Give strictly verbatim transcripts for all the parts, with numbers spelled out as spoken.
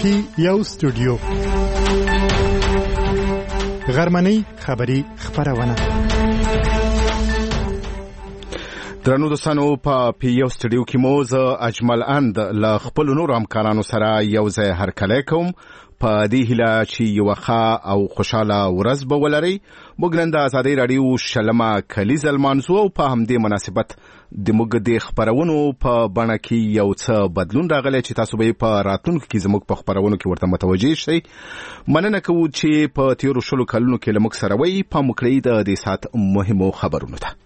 کې یو سټوډیو غرمنۍ خبری خبرونه درنو دوستانو په پیو سټوډیو کې مو ز اجمل اند ل خپل نور همکارانو سره یو ځای هرکلی کوم په دې هیله چې یو ښه او خوشاله ورځ به ولرئ. موږ نن د ازادۍ راډیو شلمه کلیزه لمانځو او په همدې مناسبت د موږ د خبرونو په بڼه کې یو څه بدلون راغلی چې تاسو به په راتلونکي کې زموږ په خبرونو کې ورته متوجه شئ. مننه کوو چې په تیرو شلو کلونو کې له موږ سره وئ. په موږ کړئ د دې ساعت مهمو خبرونو ته.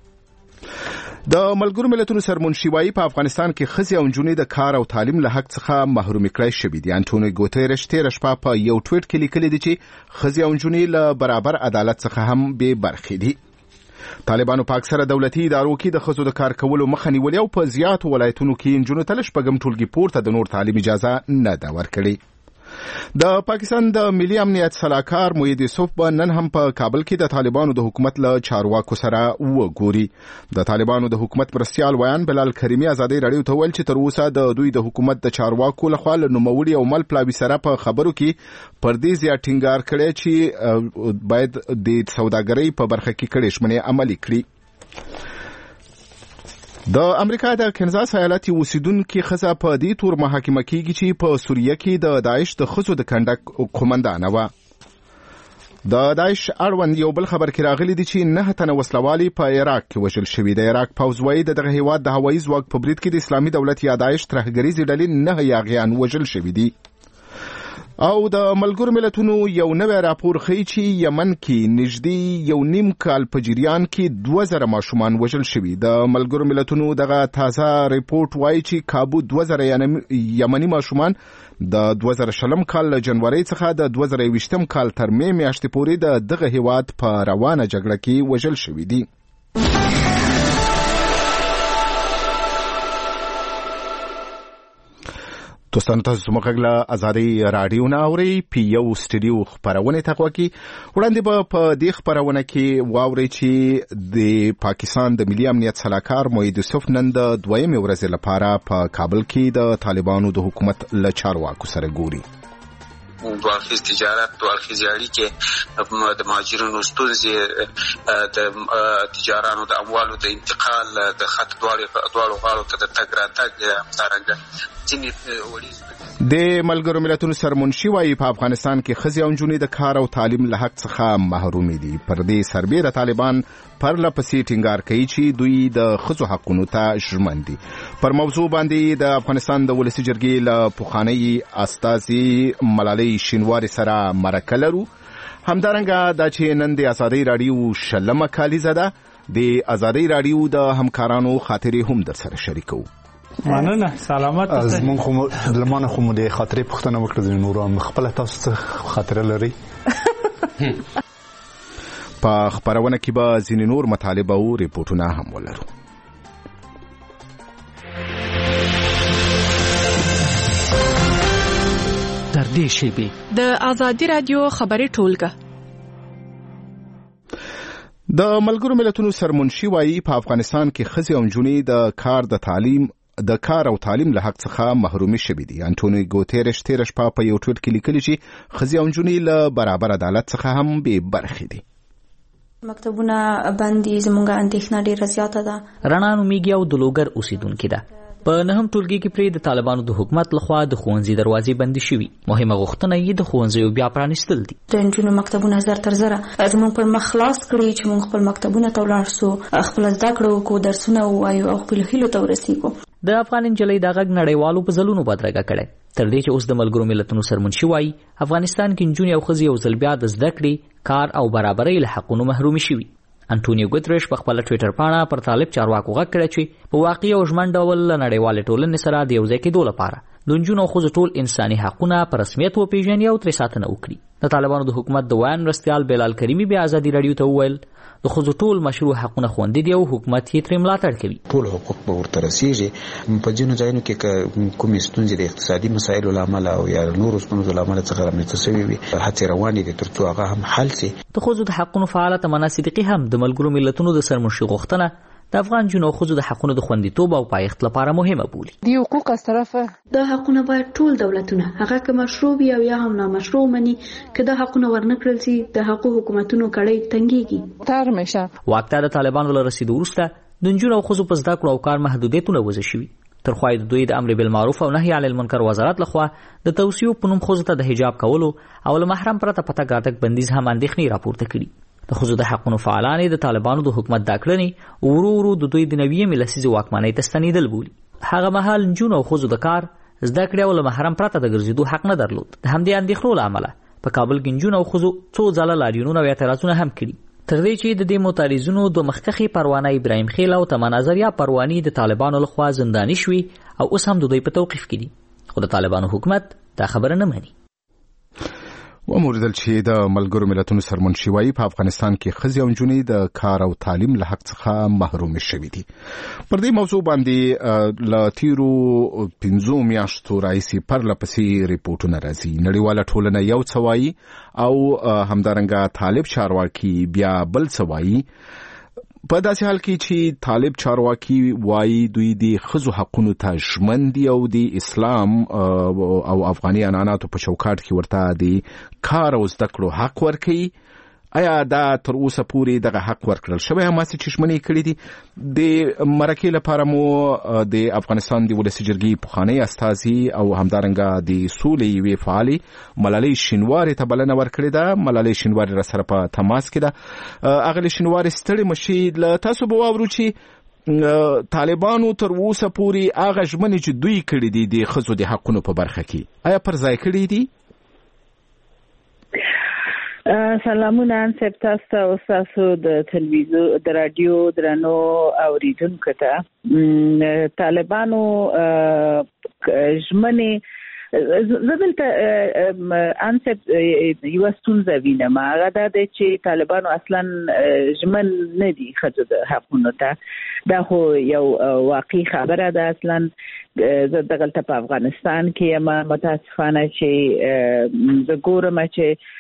د ملګرو ملتونو سرمنشي وايي په افغانستان کې ښځې او نجونې د کار او تعلیم له حق څخه محروم کړای شوي دي. انټونیو ګوتریش تېره شپه په یو ټویټ کې لیکلي دي چې ښځې او نجونې له برابر عدالت څخه هم بې برخې دي. طالبانو په اکثره دولتي ادارو کې د ښځو د کار کولو مخه نیولې او په زیاتو ولایتونو کې نجونو ته له شپږم ټولګي پورته د نور تعلیم اجازه نه ده ورکړې. د پاکستان د ملي امنیت سلاکار موحد یوسف به نن هم په کابل کې د طالبانو د حکومت له چارواکو سره وګوري. د طالبانو د حکومت مرستیال ویان بلال کریمي ازادۍ راډیو ته ویل چې تر اوسه د دوی د حکومت د چارواکو لخوا له نوموړي او مل پلاوي سره په خبرو کې پر دې زیات ټینګار کړی چې باید د سوداګرۍ په برخه کې کړي شمنې عملي کړي. د امریکا د کنزاس ایالت اوسیدونکو ښځه په دې تور محاکمه کیږي چې په سوریه کې د داعش د ښځو د کنډک قومندانه وه. د داعش اړوند یو بل خبر کې راغلی دی چې نه تنه وسلوالي په عراق کې وژل شوي. د عراق پوځ وایي د دغه هیواد د هوایي ځواک په برید کې د اسلامي دولت یا داعش ترهګریزې ډلې نه یاغیان وژل شوي دي. او د ملګرو ملتونو یو نوی راپور ښیي چې یمن کې نږدې یو نیم کال په جریان کې دوه زره ماشومان وژل شوي. د ملګرو ملتونو دغه تازه ریپورت وایي چې کابو دوه زره یمني ماشومان د دوه زره شلم کال له جنورۍ څخه د دوه زره یوویشتم کال تر مې میاشتې پورې د دغه هیواد په روانه جګړه کې وژل شوي دي. دوستانو تاسو زموږ غږ له ازادۍ راډیو نه اورئ. پی یو سټوډیو خپرونې ته غوږ کړئ. وړاندې به په دې خپرونه کې واورئ چې د پاکستان د ملي امنیت سلاکار موحد یوسف نن د دویمې ورځې لپاره په کابل کې د طالبانو د حکومت له چارواکو سره ګوري. دوالخیز تجارت، دوالخیز اړیکې، د مهاجرینو ستونزې، د تجارانو د اموالو د انتقال، د خط دواړو غاړو ته د تګ راتګ همدارنګه ځینې وړي. د ملګرو ملتونو سرمنشي وايي په افغانستان کې ښځې او نجونې د کار او تعلیم له حق څخه محرومې دي. پر دې سربېره طالبان پرله پسې ټینګار کوي چې دوی د ښځو حقونو ته ژمن دي. پر موضوع باندې د افغانستان د ولسي جرګې له پخوانۍ استازي ملالۍ شینواري سره مرکه لرو. همدارنګه دا چې نن د ازادۍ راډیو شلمه کالیزه ده، د ازادۍ راډیو د همکارانو خاطرې هم در سره شریکو. مننه، سلامت از من خو لمانه خو د خاطرې پوښتنه وکړه. نور هم خپل تاسو څه خاطره لري؟ په خبرونه کې به ځینې نور مطالب او ریپورتونه هم ولرو. در دې شیبې د ازادي رادیو خبري ټولګه. د ملګرو ملتونو سرمنشي وايي په افغانستان کې ښځې او نجونې د کار د تعلیم د کار او تعلیم له حق څخه محرومي شوي دي. انټونیو ګوتریش تېره شپه په یو ټویټ کې لیکلي چې ښځې او نجونې له برابر عدالت څخه هم بې برخې دي. مکتبونه بندي زموږه اندېښنه ډېره زیاته ده. رڼا نومیږي او د لوګر اوسیدونکې ده. په نهم ټولګي کې پرې د طالبانو د حکومت لخوا د ښوونځي دروازې بندي شوي. مهمه غوښتنه یې د ښوونځیو بیا پرانیستل دي. د نجونو مکتبونه زر تر زره زموږ پر مخ خلاص کړي چې موږ خپل مکتبونه ته ولاړ سو، خپل زده کړو وکړو، درسونه ووایو او خپل هیلو ته ورسېږو. د افغان نجلۍ دا غږ نړیوالو په ځلونو بدرګه کړی. تر دې چې اوس د ملګرو ملتونو سرمنشي وايي افغانستان کې نجونې او ښځې یو ځل بیا د زده کړې، کار او برابرۍ له حقونو محرومې شوي. انټونیو ګوتریش په خپل ټویټر پاڼه پر طالب چارواکو غږ کړی چې په واقعي او ژمن ډول له نړیوالې ټولنې سره د یو ځای کېدو لپاره د نجونو او ښځو ټول انساني حقونه په رسمیت وپېژني او ترې ساتنه وکړي. د طالبانو د حکومت د ویان مرستیال بلال کریمي بیا ازادي راډیو ته وویل د ښځو ټول مشروع حقونه خوندي دي او حکومت یې ترې ملاتړ کوي. ټول حقوق به ورته رسېږي. په ځینو ځایونو کې کومې ستونزې د اقتصادي مسایلو له امله او یا نورو ستونزو له امله څخه رامنځته شوې وي، هڅې روانې دي تر څو هغه هم حل شي. د ښځو د حقونو فعاله تمنا صدیقي هم د ملګرو ملتونو د سرمنشي غوښتنه د افغان جنو خو د حقونو د خوندیتوب او پایښت لپاره مهمه بولي. د حقوق از طرفه دا حقونه باید ټول دولتونه هغه که مشروع یا یا هم نامشروع مني که دا حقونه ورنکړل شي د حقوق حکومتونو کړي تنګيږي. تر مشه واکته د طالبانو له رسیدو وروسته د نجونو او ښځو په زده کړو او کار محدودیتونه وضع شوي. تر خوا د دوی د امر بالمعروف او نهي عن المنکر وزارت لخوا د توصیو په نوم ښځو ته د حجاب کولو او له محرم پرته په تګ راتګ بندیز هم اندېښنې راپورته کړي. د ښځو د حقونو فعالان د طالبانو د حکومت دا کړنې ورو ورو د دوی د نویمې لسیزې واکمنۍ ته ستنېدل بولي. هغه مهال نجونو او ښځو د کار زده کړې او له محرم پرته د ګرځېدو حق نه درلود. د همدې اندېښنو له امله په کابل کې نجونو او ښځو څو ځله لاریونونه او اعتراضونه هم کړي، تر دې چې د دې معترضینو د مخکښې پروانه ابراهیم خیل او تمنا نظریه پروانې د طالبانو لخوا زنداني شوي او اوس هم د دوی په توقیف کې دي. خو د طالبانو حکومت دا خبره نه مني. وموردل چې د ملګرو ملتونو سرمنشي وایي په افغانستان کې ښځې او نجونې د کار او تعلیم له حق څخه محروم شوي دي. پر دې موضوع باندې له تیرو پنځو میاشتو راهیسې پرله پسې ریپورټونه راځي. نړیواله ټولنه یو څه وایي او همدارنګه طالب چارواکي بیا بل څه وایي. په داسې حال کې چې طالب چارواکي وایي دوی د ښځو حقونو ته ژمن دي او د اسلام او افغاني عنعناتو په چوکاټ کې ورته د کار او زده کړو حق ورکوي. آیا دا تر اوسه پورې دغه حق ورکړل شوی هم چې چشمنې کړي دي؟ د مرکې لپاره مو د افغانستان د ولسي جرګې پخوانی استازي او همدارنګه د سولې یوې فعالې ملالۍ شینوارې ته بلنه ورکړې ده. ملالۍ شینوارې راسره په تماس کې ده. اغلې شینوارې ستړې مشي له تاسو به واورو چې طالبانو تر اوسه پورې هغه ژمنې چې دوی کړي دي د ښځو د حقونو په برخه کې آیا پر ځای کړي دي؟ سلامونه انصب تاسو او تاسو د تلویزیون د رادیو درنو اوریدونکو ته. طالبانو ژمنې زدلته انصب یو ستونزه وینم هغه دا دی چې طالبانو اصلا ژمن نه دي ښځو د حقونو ته. دا خو یو واقعي خبره ده. اصلا زه دغلته په افغانستان کې یم متاسفانه چې زه ګورم چې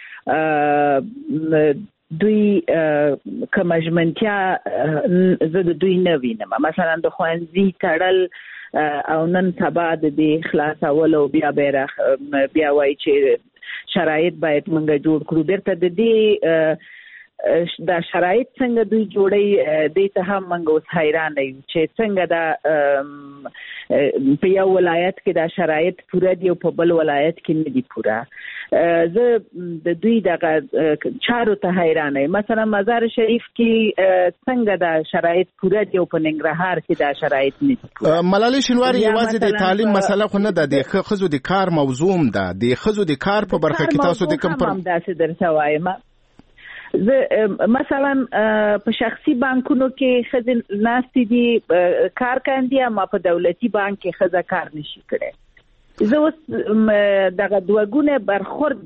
دوی کومه ژمنتیا زه د دوی نه وینم. مثلا د ښوونځي تړل او نن سبا د دې خلاصول او بیا بیرغ بیا وایي چې شرایط باید موږ جوړ کړو. بیرته د دې دا شرایط څنګه دوی جوړي دې ته هم موږ اوس حیران یو چې څنګه دا په یو ولایت کې دا شرایط پوره دي او په بل ولایت کې نه دي پوره. زه د دوی دغه چارو ته حیران یم. مثلا مزار شریف کې څنګه دا شرایط پوره دي او په ننګرهار کې دا شرایط نه دي پوره. ملالۍ شینوارې یوازې د تعلیم مسله خو نه ده، د ښځو د کار موضوع هم ده. د ښځو د کار په برخه کې تاسو د کوم پر همداسې درته وایم. زه مثلا په شخصي بانکونو کې ښځې ناستې دي کار کوي اما په دولتي بانک کې ښځه کار نشي کړی. زه اوس دغه دوه برخورد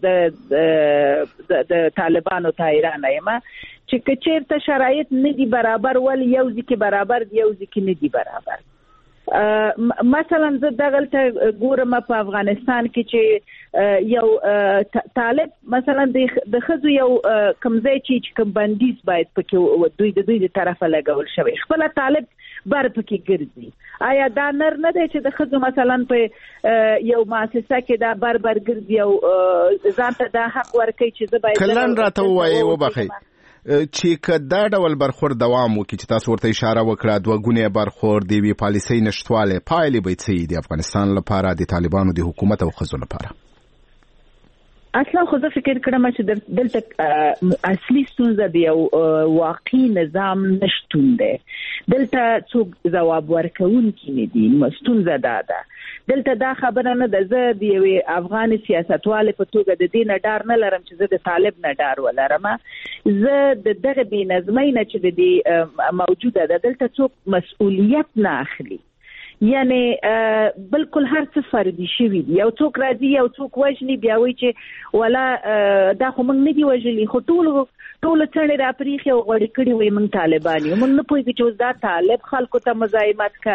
د طالبانو ته حیرانه یم چې که چېرته شرایط نه دي برابر ولې یو ځای کې برابر دي یو ځای کې نه دي برابر. مثلا زه دغلته ګورم په افغانستان کې چې یو طالب مثلا د ښځو یو کوم ځای چې کوم بندیز باید پکې دوی د دوی د طرفه لګول شوی خپل طالب بار پکې ګرځي. آیا دا نر نه دی چې د ښځو مثلا په یو مؤسسه کې دا بار بار ګرځي او ځان ته دا حق ورکوي چې زه باید کلن راته ووایي وبخئ چې که دا ډول برخورد دوام وکړي چې تاسو ورته اشاره وکړه دوه ګونی برخورد دی وی پالیسي نشټواله پایلې به څه دي افغانستان لپاره د طالبانو د حکومت او ښځو لپاره؟ اصلا خو زه فکر کړم چې دلته اصلي ستونزه دی او واقعي نظام نشتون دی. دلته څوک ځواب ورکوونکي نه دي. ستونزه دا ده. دلته دا خبره نه ده. زه د یوې افغان سیاستوالې په توګه د دې نه ډار نه لرم چې زه د طالب نه ډار ولرم. زه د دغه بې نظمۍ نه چې د دې موجوده ده دلته څوک مسؤلیت نه اخلي. یعنی بالکل هر څه فردي شوي دي. یو څوک راځي یو څوک وژني بیا وایي چې ولا دا خو موږ نه دي وژلي خو ټول ټول څڼې راپریښي او غوړې کړي وایي موږ طالبان یو. موږ نه پوهېږو چې اوس دا طالب خلکو ته مزاحمت که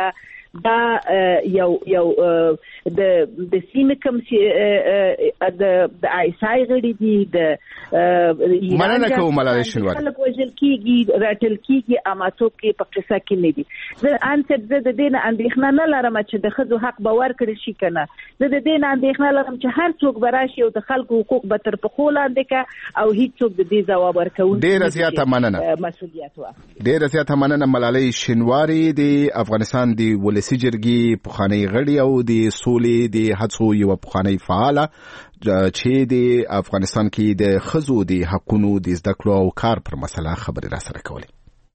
دا یو یو د د سیمه کوم چې د د آیسای غړي دي د مننه کوم ملالۍ شینواری خلک وژل کیږي راتل کیږي اما څوک په قصه کې نه دي زه ان څه د دې نه اندېښنه نه لرم چې د خځو حق باور کړی شي کنه زه د دې نه اندېښنه لرم چې هر څوک براشي او د خلکو حقوق به تر پخو لاندې کا او هیڅ څوک د دې ځواب ورکوي ډېر زیاته مننه مسؤلیت واخلي ډېر زیاته مننه ملالۍ شینواری د افغانستان د ولسی جرګې پخوانی غړي او د سولې د هڅو یو پخوانی فعال چې د افغانستان کې د خزو د حقونو د زده کړو او کار پر مسله خبرې را سره کولې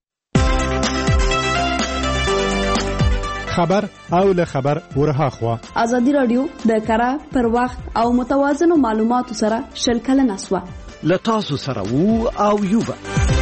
خبر او له خبر ورها خوا ازادي رادیو د کارا پر وخت او متوازنو معلوماتو سره شلکل نسوه لتاسو سره وو او یوبا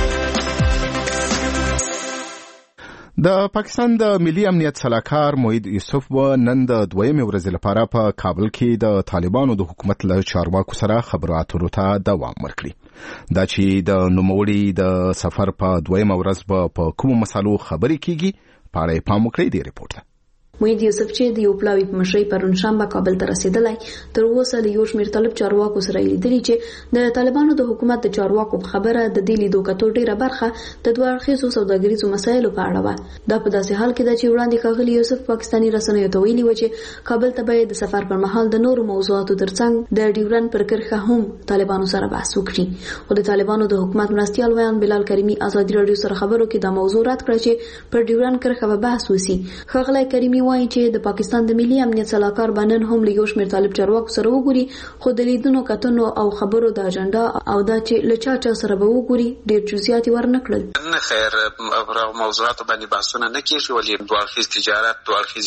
د پاکستان د ملي امنیت سلاکار موحد یوسف و نن د دویمې ورځې لپاره په کابل کې د طالبانو د حکومت له چارواکو سره خبرو اترو ته دوام ورکړي دا چې د نوموړي د سفر په دویمه ورځ به په کومو مسالو خبرې کیږي په اړه پام وکړئ د ریپورت موحد یوسف چې د یو پلاوی په مشرۍ پرون شنبه کابل ته رسیدلی تر اوسه د یو شمېر طالب چارواکو سره لیدلي چې د طالبانو د حکومت د چارواکو په خبره د دې لیدو کتو ډیره برخه د دوه اړخیزو سوداګریزو مسایلو په اړه وه دا په داسې حال کې ده چې وړاندې ښاغلي یوسف پاکستاني رسنیو ته ویلي و چې کابل ته به د سفر پر مهال د نورو موضوعاتو ترڅنګ د ډیورن پر کرښه هم طالبانو سره بحث وکړي خو د طالبانو د حکومت مرستیال ویان بلال کریمي ازادي رادیو سره خبرو کې د موضوع رد کړ چې پر ډیورن کرښه به بحث وسی ښاغلی کریمي وایي چې د پاکستان د ملي امنیت سلاکار بنن هم له یو شمېر طالب چارواکو سره وګوري خو د لیدونو کتنو او خبرو د اجنډا او دا چې له چا چا سره به وګوري ډېر جزئیات ورنه کړل نه خیر موضوعات باندې بحثونه نه کیږي ولې دوه اړخیز تجارت دوه اړخیز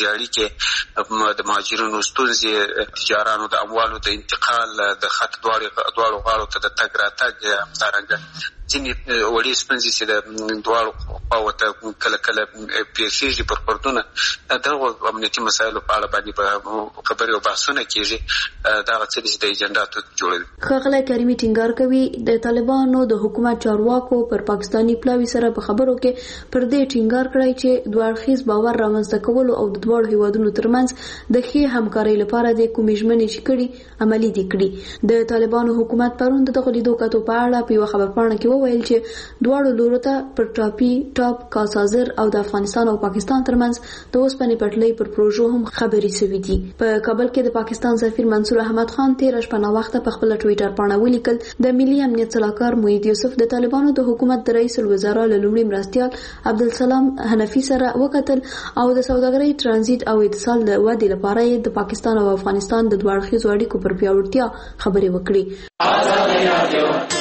اړیکې د مهاجرینو ستونزې تجارانو د اموالو د انتقال د خط دواړو دواړو غاړو ته د تګ راتګ همدارنګه ځینې وړې ستونزې چې د دواړو خواوو ته کله کله پیښیږي پر پردونه دغو امنیتي مسایلو په اړه باندې به خبرې او بحثونه کیږي دغه څه چې د ایجنډاتو جوړوي ښاغلی کریمي ټینګار کوي د طالبانو د حکومت چارواکو پر پاکستاني پلاوي سره په خبرو کې پر دې ټینګار کړی چې دوه اړخیز باور رامنځته کولو او د دواړو هیوادونو ترمنځ د ښې همکارۍ لپاره د کومې ژمنې چې کړي عملي دي کړي د طالبانو حکومت پرون د دغو لیدو کتو په اړه په یوه خبرپاڼه کې وویل چې دواړو لورو ته پر ټاپي ټاپ کاسازر او د افغانستان او پاکستان ترمنځ د اوسپنې پټلۍ پر پروژو هم خبرې شوې دي په کابل کې د پاکستان سفیر منصور احمد خان تیر شپه وخت په خپل ټوئیټر باندې ولیکل د ملي امنیت سلاکار موحد یوسف د طالبانو د حکومت د رئیس الوزرا له لومړي مرستیال عبدالسلام حنفي سره وکتل او د سوداګرۍ ترانزیت او اتصال د ودې لپاره د پاکستان او افغانستان د دوه اړخیزو اړیکو پر پیاوړتیا خبرې وکړي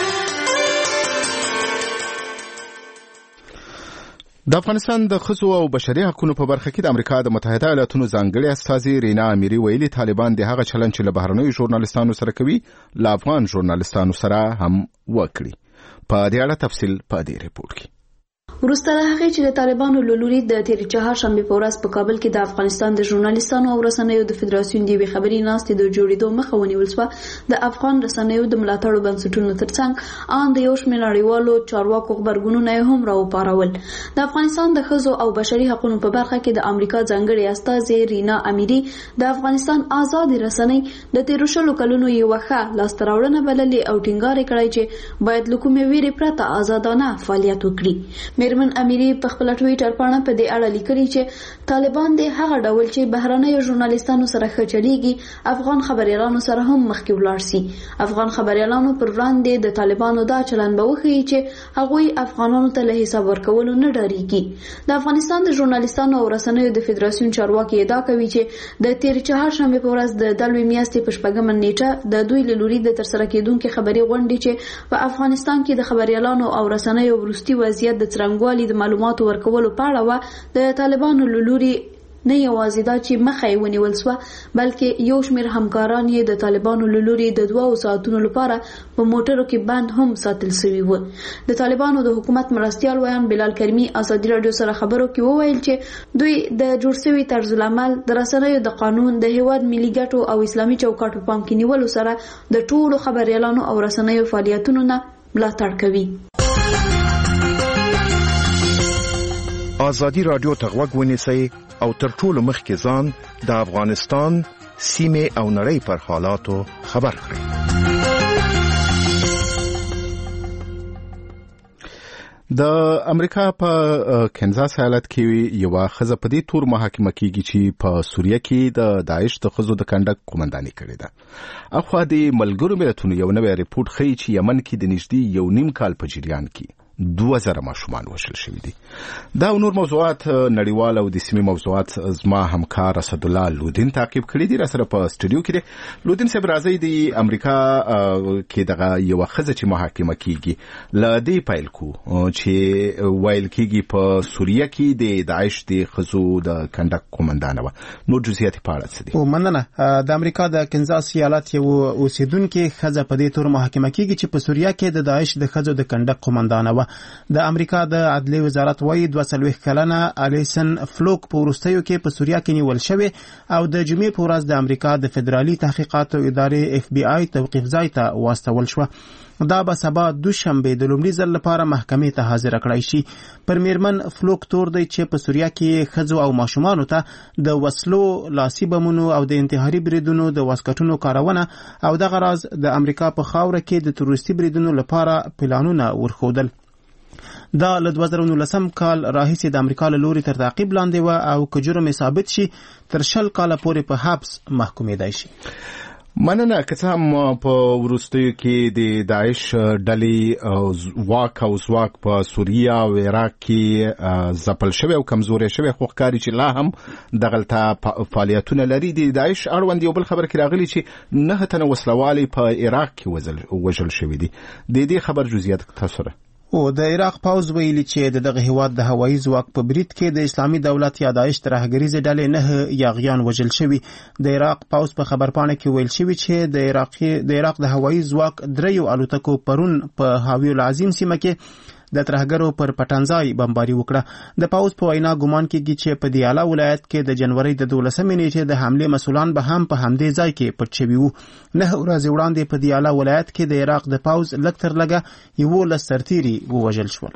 د افغانستان د ښځو او بشري حقوقو په برخه کې د امریکا د متحده ایالاتونو ځانګړي استازي رینا امیري ویلي طالبان د هغه چلند چې له بهرنیو ژورنالستانو سره کوي له افغان ژورنالستانو سره هم وکړي په دې اړه تفصیل په دې ریپورت کې وروسته له هغې چې د طالبانو له لوري د تېرې چهارشنبې په ورځ په کابل کې د افغانستان د ژورنالستانو او رسنیو د فدراسیون د یوې خبري ناستې د جوړېدو مخه ونیول شوه د افغان رسنیو د ملاتړو بنسټونو ترڅنګ ان د یو شمېر نړیوالو چارواکو غبرګونونه یې هم راوپارول د افغانستان د ښځو او بشري حقوقو په برخه کې د امریکا ځانګړې استازي رینا امیري د افغانستان آزادې رسنۍ د تېرو شلو کلونو یوه ښه لاسته راوړنه بللې او ټینګار یې کړی چې باید له کومې ویرې پرته آزادانه فعالیت وکړي میرمن امیري په خپل ټوئیټر باندې په دې اړه لیکلي چې طالبان د هغه ډول چې بهرنیو ژورنالستانو سره ښه چلیږي افغان خبريالانو سره هم مخکې ولاړ سي افغان خبريالانو پر وړاندې د طالبانو دا چلن به وښیي چې هغوی افغانانو ته له حساب ورکولو نه ډاریږي د افغانستان د ژورنالستانو او رسنیو د فدراسیون چارواکي ادعا کوي چې د تېرې چهارشنبې په ورځ د دلوي میاشتې په شپږمه نیټه د دوی له لوري د ترسره کېدونکو خبري غونډې چې په افغانستان کې د خبريالانو او رسنیو وروستي وضعیت د څرنګوالي د معلوماتو ورکولو په اړه و د طالبانو له لوري نه یوازې دا چې مخه یې ونیول سوه بلکې یو شمېر همکاران یې د طالبانو له لوري د دوو ساعتونو لپاره په موټرو کې بند هم ساتل سوي وو د طالبانو د حکومت مرستیال ویان بلال کریمي ازادي رادیو سره خبرو کې وویل چې دوی د جوړ شوي طرز العمل د رسنیو د قانون د هیواد ملي ګټو او اسلامي چوکاټ په پام کې نیولو سره د ټولو خبريالانو او رسنیو فعالیتونو نه ملاتړ کوي. ازادي رادیو ته غوږ ونیسئ او تر ټولو مخکې ځان د افغانستان سیمه او نړۍ پر حالاتو خبر کړئ. د امریکا په کنزاس ایالت کې یو ښځه په دې تور محاکمه کیږي چې په سوریه کې د داعش د ښځو د کنډک قومنداني کړې ده. اخوا د ملګرو ملتونو یو نوی ریپورت ښیي چې یمن کې د نږدې یو نیم کال په جریان کې دوه زره ماشومان وژل شوي دي. دا نور موضوعات نړیوال او د سیمې موضوعات زما همکار اسد الله لودین تعقیب کړي دي. را سره په سټوډیو کې لودین صاحب راځي. د امریکا کې دغه یو ښځه چې محاکمه کیږي ل دې پیل کو چې ویل کیږي په سوریه کې د داعش د ښځو د کنډک قومندانه و. نور جزئیات په اړه څه دي؟ او مننه. د امریکا د کنزاس ایالت یو اوسیدونکو ښځه په دې تور محاکمه کیږي چې په سوریه کې د داعش د ښځو د کنډک قومندانه و. د امریکا د عدلي وزارت وايي دوه څلوېښت کلنه الیسن فلوک په وروستیو کې په سوریه کې نیول شوې او د جمعې په ورځ د امریکا د فدرالي تحقیقاتو ادارې اف بي آی توقیف ځای ته واستول شو. دا به سبا دوشنبه د لومړي ځل لپاره محکمې ته حاضر کړای شي. پر میرمن فلوک تور دی چې په سوریه کې ښځو او ماشومانو ته د وسلو، لاسي بمونو او د انتحاري بریدونو د واسکټونو کارونه او دغه راز د امریکا په خاوره کې د تروریستي بریدونو لپاره پلانونه ورښودل. دا له دوه زره نولسم کال راهیسې د امریکا له لوري تر تعقیب لاندې و او که جرم ثابت شي تر شل کاله پورې په حبس محکومېدای شي. مننه. که څه هم په وروستیو کې د داعش ډلې واک او ځواک په سوریه او عراق کې ځپل شوی او کمزوري شوی، خو ښکاري چې لا هم دغلته فعالیتونه لري. د داعش اړوند یو بل خبر کې راغلی چې نه تنه وسلوالي په عراق کې وژل شوي دي. د دې خبر جزئیات تاسو سره؟ او د عراق پاوز ویلي چې دغه هیواد د هوایي ځواک په برید کې د اسلامي دولت یا داعش ترهګریزې ډلې نه یاغیان وژل شوي. د عراق پاوز په خبرپاڼه کې ویل شوی چې د عراق د عراق د هوایي ځواک دریو الوتکو پرون په حاوی العظیم سیمه کې د ترهګرو پر پټنځای بمباري وکړه. د پاوز په وینا ګمان کېږي چې په دیالا ولایت کې د جنوري د دولسمې نیټې د حمله مسولان به هم په همدې ځای کې پټ شوي وو. نه ورځې وړاندې په دیالا ولایت کې د عراق د پاوز لږ تر لږه یولس سرتیري ووژل شول.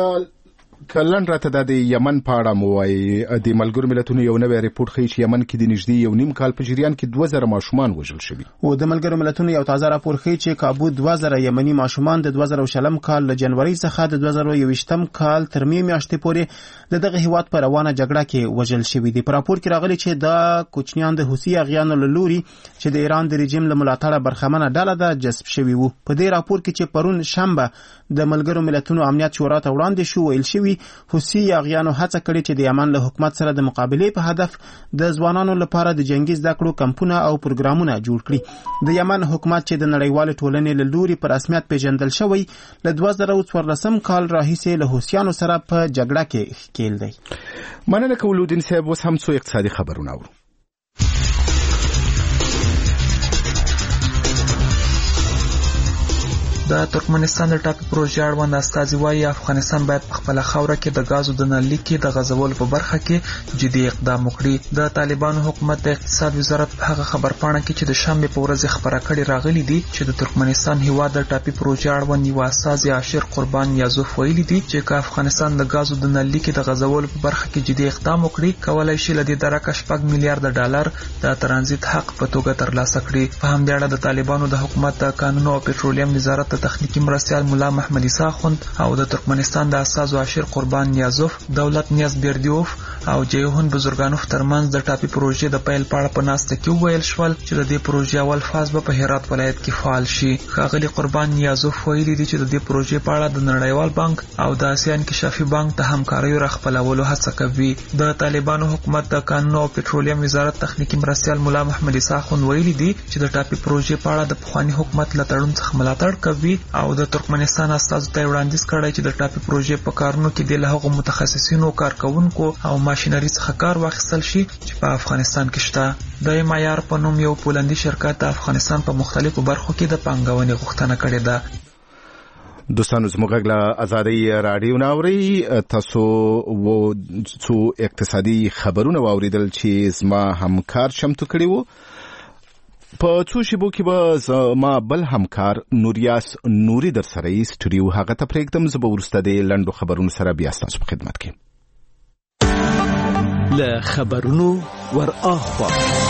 کلن راته د یمن په اړه مو وایي. د ملګرو ملتونو یو نوی ریپورت ښیي چې یمن کې د نږدې یو نیم کال په جریان کې دوه زره ماشومان وژل شوي. او د ملګرو ملتونو یو تازه راپور ښیي چې کابو دوه زره یمني ماشومان د دوه زره شلم کال له جنوري څخه د دوه زره یوویشتم کال تر مې میاشتې پورې د دغه هیواد په روانه جګړه کې وژل شوي دي. په راپور کې راغلي چې دا کوچنیان د حوثي اغیانو له لوري چې د ایران د رژیم له ملاتړه برخمنه ډله ده جذب شوي وو. په دې راپور کې چې پرون شنبه د ملګرو ملتونو امنیت شورا ته وړاندې شو ویل شوی حوثي اغیانو هڅه کړې چې د یمن له حکومت سره د مقابلې په هدف د ځوانانو لپاره د جنگي زده کړو کمپونه او پروګرامونه جوړ کړي. د یمن حکومت چې د نړیوال ټولنې له لوري په رسمیت پیژندل شوی له دوه زره څوارلسم کال راهیسې له حوثیانو سره په جګړه کې ښکیل دی. مننه کولودین صاحب. اوس هم څو اقتصادي خبرونه اورو. د ترکمنستان د ټاپي پروژې اړوند استازي وايي افغانستان باید په خپل خاوره کې د غازو د نلۍ کې د غځولو په برخه کې جدي اقدام وکړي. د طالبانو حکومت د اقتصاد وزارت په هغه خبرپاڼه کې چې د شنبه په ورځ خبره کړې راغلي دي چې د ترکمنستان هیواد د ټاپي پروژې اړوند یو استازي عاشر قربان یازوف ویلي دي چې که افغانستان د غازو د نلۍ کې د غځولو په برخه کې جدي اقدام وکړي کولای شي لدې درکه شپږ میلیارډ ډالر د ترانزیت حق په توګه ترلاسه کړي. په همدې اړه د طالبانو د حکومت د قانون او پټرولیم وزارت د تخنیکی مرستیال مولا محمد عیسی خوند او د ترکمنستان د استازو عاشر قربان نیازوف، دولت نیاز بیردیوف او جیهون بزرګانوف ترمنځ د ټاپي پروژې د پیل پاړه په ناسته کې ویل شول چې د دې پروژې اول فاز به په هرات ولایت کې فعال شي. ښاغلي قربان نیازوف ویلي دي چې د دې پروژې په اړه د نړیوال بانک او د آسیا انکشافي بانک ته همکاري راخپلولو هڅه کوي. د طالبانو حکومت د قانون او پټرولیم وزارت تخنیکی مرستیال مولا محمد عیسی خوند ویلي دي چې د ټاپي پروژې په اړه د پخوانی حکومت له تړون څخه ملاتړ کوي او د ترکمنستان استازو ته وړاندیز کړی چې د ټاپي پروژې په کارونو کې د لهغو متخصصینو کارکونکو او ماشینري څخه کار واخیستل شي چې په افغانستان کې شته. د معیار په نوم یو پولندي شرکت د افغانستان په مختلفو برخو کې د پانګونې غوښتنه کړې ده. دوستانو زموږ له ازادي رادیو ناوري تاسو وو څو اقتصادي خبرونه واوریدل چې زما همکار چمتو کړي وو. په څو شیبو کې به زما بل همکار نوریاس نوري در سره یې سټوډیو هغه ته پرېږدم. زه به وروسته د لنډو خبرونو سره بیا ستاسو په خدمت کې له خبرونو ور اخوا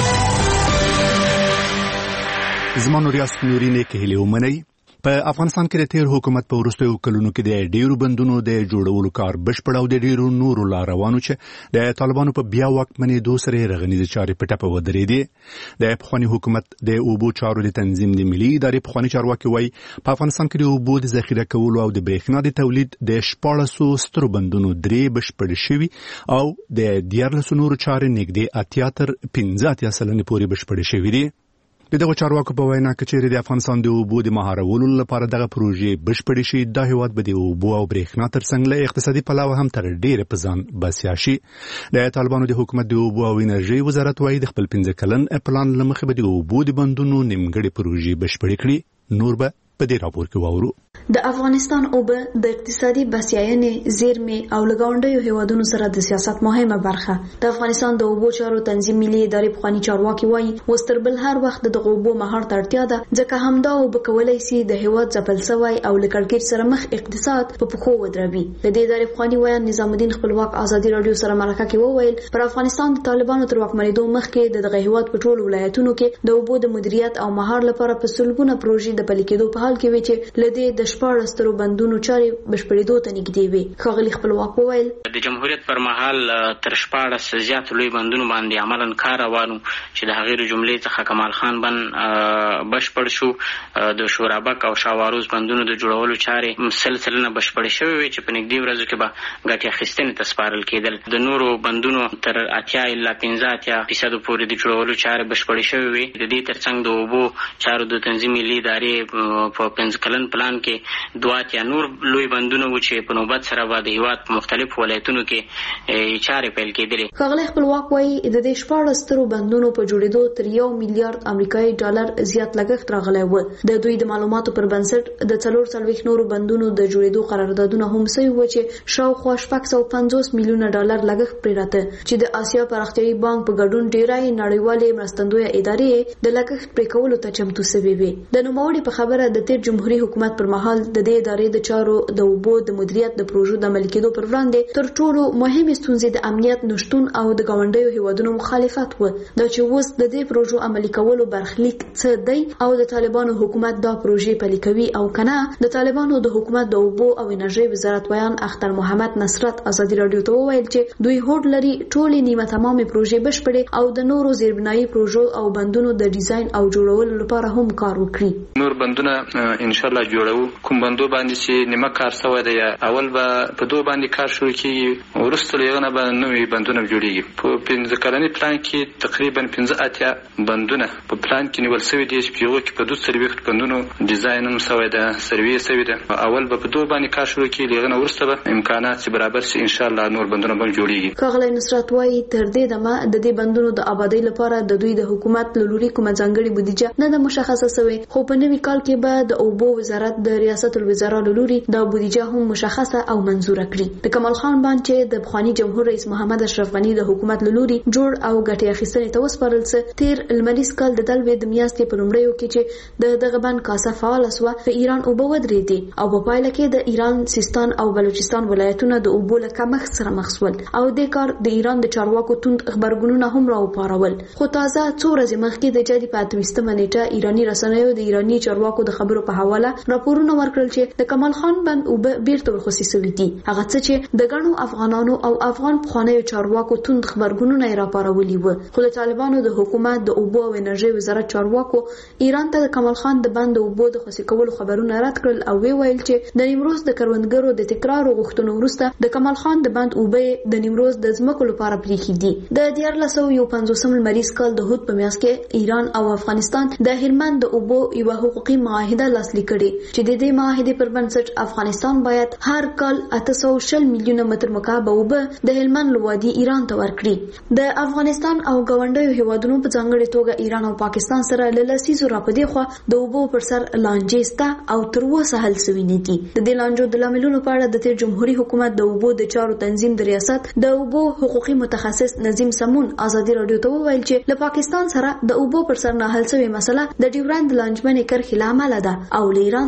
زمانو ریاست نورینه کې هلي ومني په افغانستان کې د تیر حکومت په وروستیو کلونو کې د ډیرو بندونو د جوړولو کار بشپړ او د ډیرو نورو لاروانو چې د طالبانو په بیا واکمنې دوه سره رغنیز چارې په ټپه ودرېدې د پخوانی حکومت د اوبو چارو د تنظیم د ملي ادارې پخوانی چارواکي وایي په افغانستان کې د اوبو د ذخیره کولو او د برېښنا د تولید د شپږ سوه سترو بندونو درې بشپړ شوي او د دیارلسو نورو چارې نږدې اتیا تر پنځه اتیا سلنې پورې بشپړ شوي دي. د دغه چارواکو په وینا کې چې د افغانستان د اوبو د مهارولو لپاره دغه پروژې بشپړې شي د هیواد به د اوبو او برېښنا ترڅنګ له اقتصادي پلوه هم تر ډیره په ځان بسیا شي. د طالبانو د حکومت د اوبو او انرژي وزارت وايي د خپل پنځه کلن پلان له مخې به د اوبو د بندونو نیمګړې پروژې بشپړې کړي. نور به په دې راپور کې واورو. د افغانستان اوبه د اقتصادي بسیاینې زیرمې او لګاونډیو هیوادونو سره د سیاست مهمه برخه. د افغانستان د اوبو چارو تنظیم ملي ادارې پخوانی چارواکي وایي وستربل هر وخت د اوبو مهار ته اړتیا ده ځکه همدا اوبه کولای شي د هیواد ځپل سوی او لکړکېټ سره مخ اقتصاد په پخو ودروي. د دې ادارې پخوانی وایي نظام الدین خپلواک ازادي رادیو سره مرکه کې وویل پر افغانستان د طالبانو تر واکمنېدو مخکې د دغه هیواد په ټولو ولایتونو کې د اوبو د مدیریت او مهار لپاره په سلګونه پروژې د پلي کېدو په حال کې وي چې لدې د شپږ سترو بندونو چارې بشپړېدو ته نږدې وي. ښاغلي خپلواک وویل د جمهوریت پر مهال تر شپاړس زیات لوی بندونو باندې عملاً کار روانو چې د هغې جملې څخه کمال خان بند بشپړ شو. د شورابک او شاواروز بندونو د جوړولو چارې سل سلنه بشپړې شوې وي چې په نږدې ورځو کې به ګټې اخیستنې ته سپارل کېدل. د نورو بندونو تر اتیا الا پنځه اتیا فیصدو پورې د جوړولو چارې بشپړې شوې وي. د دې ترڅنګ د اوبو چارو د تنظیم ملي ادارې په پنځه کلن پلان کې دوه اتیا نور لوی بندونه و چې په نوبت سره به د هیواد په مختلفو ولایتونو کې چارې پیل کېدلې. ښاغلی خپلواک وایي د دې شپاړس سترو بندونو په جوړېدو تر یو میلیارډ امریکایي ډالر زیات لګښت راغلی و. د دوی د معلوماتو پر بنسټ د څلور څلوېښت نورو بندونو د جوړېدو قراردادونه هم سوي و چې شاوخوا شپږ سوه پنځوس میلیونه ډالر لګښت پرې راته چې د آسیا پراختیایي بانک په ګډون ډېری نړیوالې مرستندویه ادارې د لګښت پرې کولو ته چمتو سوي وي. د نوموړي په خبره د تیر جمهوریت حکومت پر مهال د دې ادارې د چارو د اوبو د مدیریت د پروژو د عملي کېدو پر وړاندې تر ټولو مهمې ستونزې د امنیت نشتون او د ګاونډیو هیوادونو مخالفت و. دا چې اوس د دې پروژو عملي کولو برخلیک څه دی او د طالبانو حکومت دا پروژې پلي کوي او کنه. د طالبانو د حکومت د اوبو او انرژي وزارت ویان اختر محمد نصرت ازادي رادیو ته وویل چې دوی هوډ لري ټولې نیمه تمامې پروژې بشپړې او د نورو زیربنایي پروژو او بندونو د ډیزاین او جوړولو لپاره هم کار وکړي. نور بندونه ان شاء الله جوړو. کوم بندو باندې چې نیمه کار شوی دی اول به په دوه باندې کار شروع کیږي ورسته لغونه به نوې بندونه جوړیږي. په پنځه کلنی پلان کې تقریبا پنځه اتیا بندونه په پلان کې نیول شوی دي چې یو کې په دوه څلوېښت بندونو ډیزاین هم شوی دی سروې شوی دی. اول به په دوه باندې کار شروع کیږي لغونه ورسته به امکانات برابر شي ان شاء الله نور بندونه به جوړیږي. ښاغلی نصرت وایي تر دې دمه د دې بندونو د آبادی لپاره د دوی د حکومت له لوري کومه ځانګړې بودیجه نه ده مشخصه شوې خو په نوي کال کې به د اوبو وزارت د ریاست الوزرا له لوري د بودیجه هم مشخصه او منظوره کړي. د کمال خان بند چې د پخوانی جمهور رئیس محمد اشرف غنی د حکومت له لوري جوړ او ګټې اخیستنې ته وسپارل څه تیر لمریز کال د دلوي د میاشتې په لومړیو کې چې د دغه بند کاسه فعال شوه په ایران اوبه ودرېدې او په پایله کې د ایران سیستان او بلوچستان ولایتونه د اوبو له کمښت سره مخ شول او د کار د ایران د چارواکو توند خبرګونونه هم راوپارول. خو تازه څو ورځې مخکې د جدي په اتمه نیټه ایرانی رسنیو د ایرانی چارواکو د خبرو په حواله راپورونه ورکړل چې د کمال خان بند اوبه بیرته ورخصي شوي دي. هغه څه چې د ګڼو افغانانو او افغان پخوانیو چارواکو توند خبرګونونه یې راپارولي وو. خو د طالبانو د حکومت د اوبو او انرژي وزارت چارواکو ایران ته د کمال خان د بند اوبو د خصي کولو خبرونه رد کړل او وی ویل چې د نیمروز د کروندګرو د تکرار غوښتنو وروسته د کمال خان د بند اوبه د نیمروز د ځمکو لپاره پریښي دي. د دیارلس سوه یو پنځوسم لمریز کال د هود په میاشت کې ایران او افغانستان د هلمند د اوبو یو حقوقي معاهده لاسلیک کړي چې د دې معاهدې پر بنسټ افغانستان باید هر کال اته سوه شل میلیونه متر مکعب اوبه د هلمند وادي ایران ته ورکړي. د افغانستان او ګاونډیو هیوادونو په ځانګړي توګه ایران او پاکستان سره له لسیزو راپدې خو د اوبو پر سر لانجې سته او تر اوسه حل شوي نه دي. د دې لانجو د لاملونو په اړه د تیر جمهوریت حکومت د اوبو د چارو تنظیم د ریاست د اوبو حقوقي متخصص نظیم سمون ازادي رادیو ته وویل چې له پاکستان سره د اوبو پر سر نه حل شوی مسله د ډیورند لانجمنې کرښې له امله ده او له ایران سره لومړی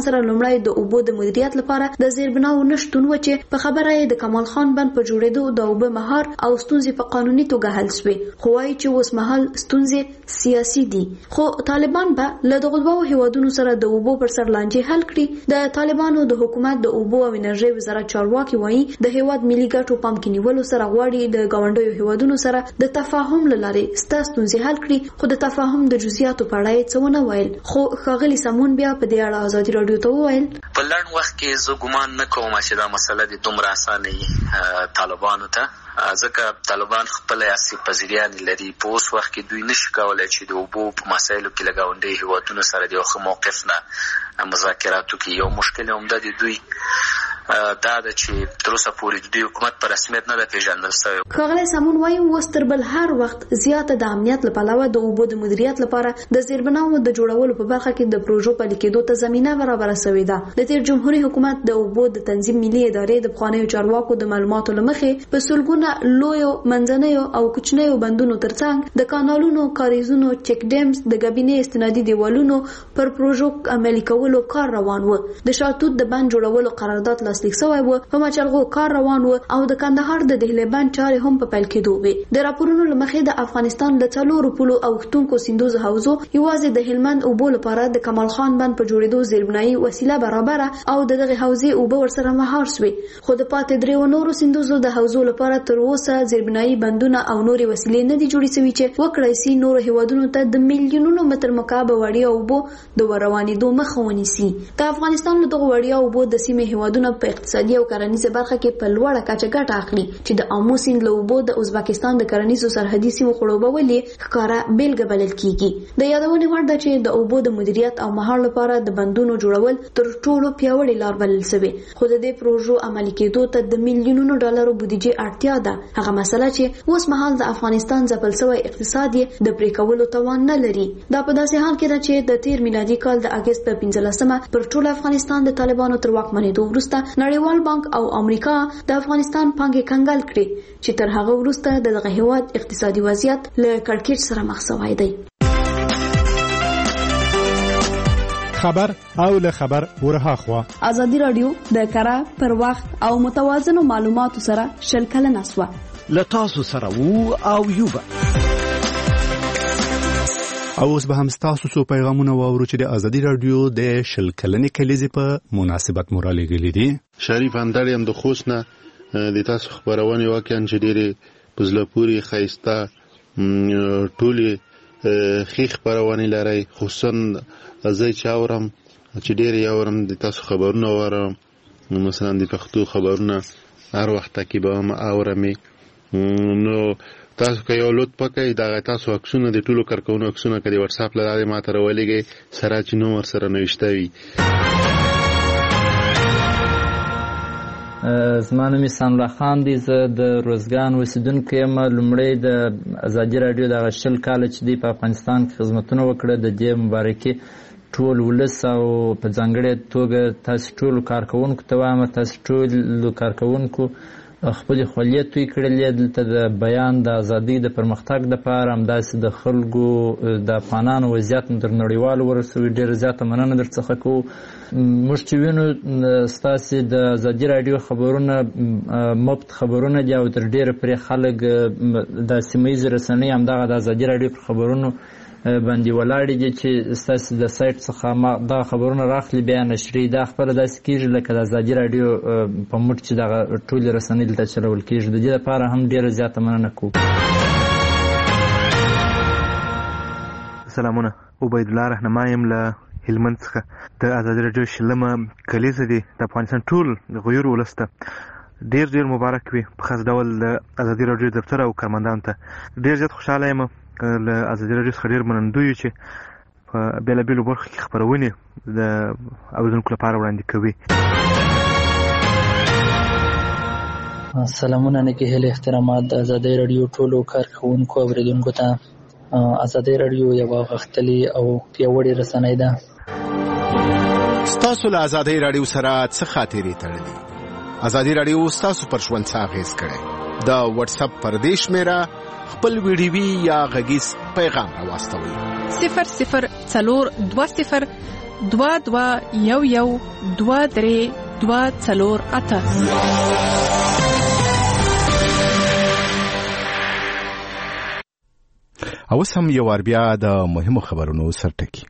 لومړی د اوبو د مدیریت لپاره د زیربناو نشټون و چې په خبره یې د کمال خان بند په جوړېدو د اوبه مهار او ستونزې په قانوني توګه حل شوې، خو وایي چې اوس مهال ستونزې سیاسي دي. خو طالبان به له دغو دوو هیوادونو سره د اوبو پر سر لانجې حل کړي. د طالبانو د حکومت د اوبو او انرژۍ وزارت چارواکي وایي د هیواد ملي ګټو پام کې نیولو سره غواړي د ګاونډیو هیوادونو سره د تفاهم له لارې ستاسو ستونزې حل کړي، خو د تفاهم د جزئیاتو په اړه یې څه ونه ویل. خو ښاغلي سمون بیا په دې اړه ازادي راډیو ته وویل په لړ وخت کې زه ګمان نه کوم چې دا مسله د دومره اسانه وي طالبانو ته، ځکه طالبان خپل سیاسي پذیریان لري. په اوس وخت کې دوی نشي کولای چې د اوبو په مسایلو کې له ګاونډي هیوادونو سره د یو ښه موقف نه مذاکراتو کې یو مشکل عمده دی دوی دا د چې تر اوسه پورې د حکومت په رسمیت نه ده پیژندل شوی. ښاغلی سمون وایي اوس تر بل هر وخت زیاته د امنیت له پلوه د اوبو د مدیریت لپاره د زیربناو د جوړولو په برخه کې د پروژو پلي کېدو ته زمینه برابره شوې ده. د تیر جمهوریت حکومت د اوبو د تنظیم ملي ادارې د پخوانیو چارواکو د معلوماتو له مخې په سلګونه لویو منځنیو او کوچنیو بندونو ترڅنګ د کانالونو، کاریزونو، چک ډیمز، د ګابینې استنادي دیوالونو پر پروژو عملي کولو کار روان و. د شاتوت د بند جوړولو قرارداد لاسلیک شوی و، په مچلغو کار روان و او د کندهار د دهلې بند چارې هم په پیل کېدو وې. د راپورونو له مخې د افغانستان له څلورو پولو اوښتونکو سیندوزو حوزو یوازې د هلمند اوبو لپاره د کمال خان بند په جوړېدو زیربنایي وسیله برابره او د دغه حوزې اوبه ورسره مهار شوې، خو د پاتې دریو نورو سیندوزو د حوزو لپاره تر اوسه زیربنایي بندونه او نورې وسیلې نه دي جوړې شوي چې وکړای شي نورو هیوادونو ته د میلیونونو متر مکعب وړیا اوبو د ورروانېدو مخه ونیسي. د افغانستان له دغو وړیا اوبو د سیمې هیوادونه په اقتصادي او کرنیزه برخه کې په لوړه کچه ګټه اخلي چې د آمو سیند له اوبو د ازبکستان د کرنیزو سرحدي سیمو خړوبول یې ښکاره بیلګه بلل کیږي. د یادونې وړ ده چې د اوبو د مدیریت او مهار لپاره د بندونو جوړول تر ټولو پیاوړې لار بلل شوې، خو د دې پروژو عملي کېدو ته د میلیونونو ډالرو بودیجې اړتیا ده، هغه مسله چې اوس مهال د افغانستان ځپل شوی اقتصاد یې د پرې کولو توان نه لري. دا په داسې حال کې ده چې د تیر میلادي کال د اګست په پنځلسمه پر ټول افغانستان د طالبانو تر واکمنېدو وروسته نړیوال بانک او امریکا د افغانستان پانګې کنګل کړې چې تر هغه وروسته د دغه هیواد اقتصادي وضعیت له کړکېچ سره مخ شوی دی. خبر او له خبر ورهاخوا ازادي رادیو د کره پر وخت او متوازنو معلوماتو سره شل کلنه سوه له تاسو سره وو او یوبه. او اوس به هم ستاسو څو پیغامونه واورو چې د ازادي رادیو د شل کلنې کلیزې په مناسبت مو رالیږلي دي. شریف اندړ یم د خوست نه. د تاسو خبرونه واقعا چې ډېرې په زړه پورې ښایسته ټولې ښې خبرونه لرئ، خصوصا زه چې اورم چې ډېرې یې اورم د تاسو خبرونه واورم، مثلا د پښتو خبرونه هر وخت کې به هم اورم. نو تاسو که یو لطف وکړئ دغه تاسو عکسونه د ټولو کارکونو عکسونه که د واتساپ له لارې ماته راولېږئ سره چې نوم ورسره نوشته وي. زما نوم احسان الله خان دی، زه د روزګان اوسېدونکی یم. لومړی د ازادي راډیو دغه شل کاله چې دی په افغانستان کې خدمتونه وکړه د دې مبارکي ټول ولس او په ځانګړې توګه تاسو ټولو کارکوونکو ته وایم، تاسو ټولو کارکوونکو خپلې خولې توی کړلې دلته د بیان د ازادۍ د پرمختګ دپاره، همداسې د خلکو د افغانانو وضعیت تر نړیوالو ورسوي. ډېره زیاته مننه در څخه کوو. موږ چې وینو ستاسې د ازادي راډیو خبرونه مفت خبرونه دي او تر ډېره پرې خلک د سیمه ییزې رسنۍ همدغه د ازادي راډیو پر خبرونو باندې ولاړې دي چې ستاسې د سایټ څخه دغه خبرونه راخلي بیا نشري. دا خپله داسې کېږي لکه د ازادي راډیو په مټ چې دغه ټولې رسنۍ دلته چلول کېږي. د دې لپاره هم ډېره زیاته مننه کوو. سلامونه، عبیدالله رهنما یم له هلمند څخه. د ازادي راډیو شلمه کلیزه دي د افغانستان ټول غیور ولس ته ډېر ډېر مبارک وي. په خاص ډول د ازادي راډیو دفتر او کارمندانو ته ډېر زیات خوشحاله یم. له ازادي راډیو څخه ډېر منندوی یو چې په بېلابېلو برخو کې خپرونې د اورېدونکو لپاره وړاندې کوي. سلامونه، نیکې هیلې احترامات د ازادي راډیو ټولو کارکوونکو اورېدونکو ته. ازادي راډیو یوه غښتلې او پیاوړې رسنۍ ده. ستاسو له ازادي راډیو سره څه خاطرې تړلي؟ ازادي راډیو ستاسو پر ژوند څه اغېز کړی؟ د واتساپ پر دې شمېره خپل ویډیوي یا غږیز پیغام راواستوئ. صفر صفر څلور دوه صفر دوه دوه یو یو دوه درې دوه څلور اته. اوس هم یو ور بیا د مهمو خبرونو سرټکی.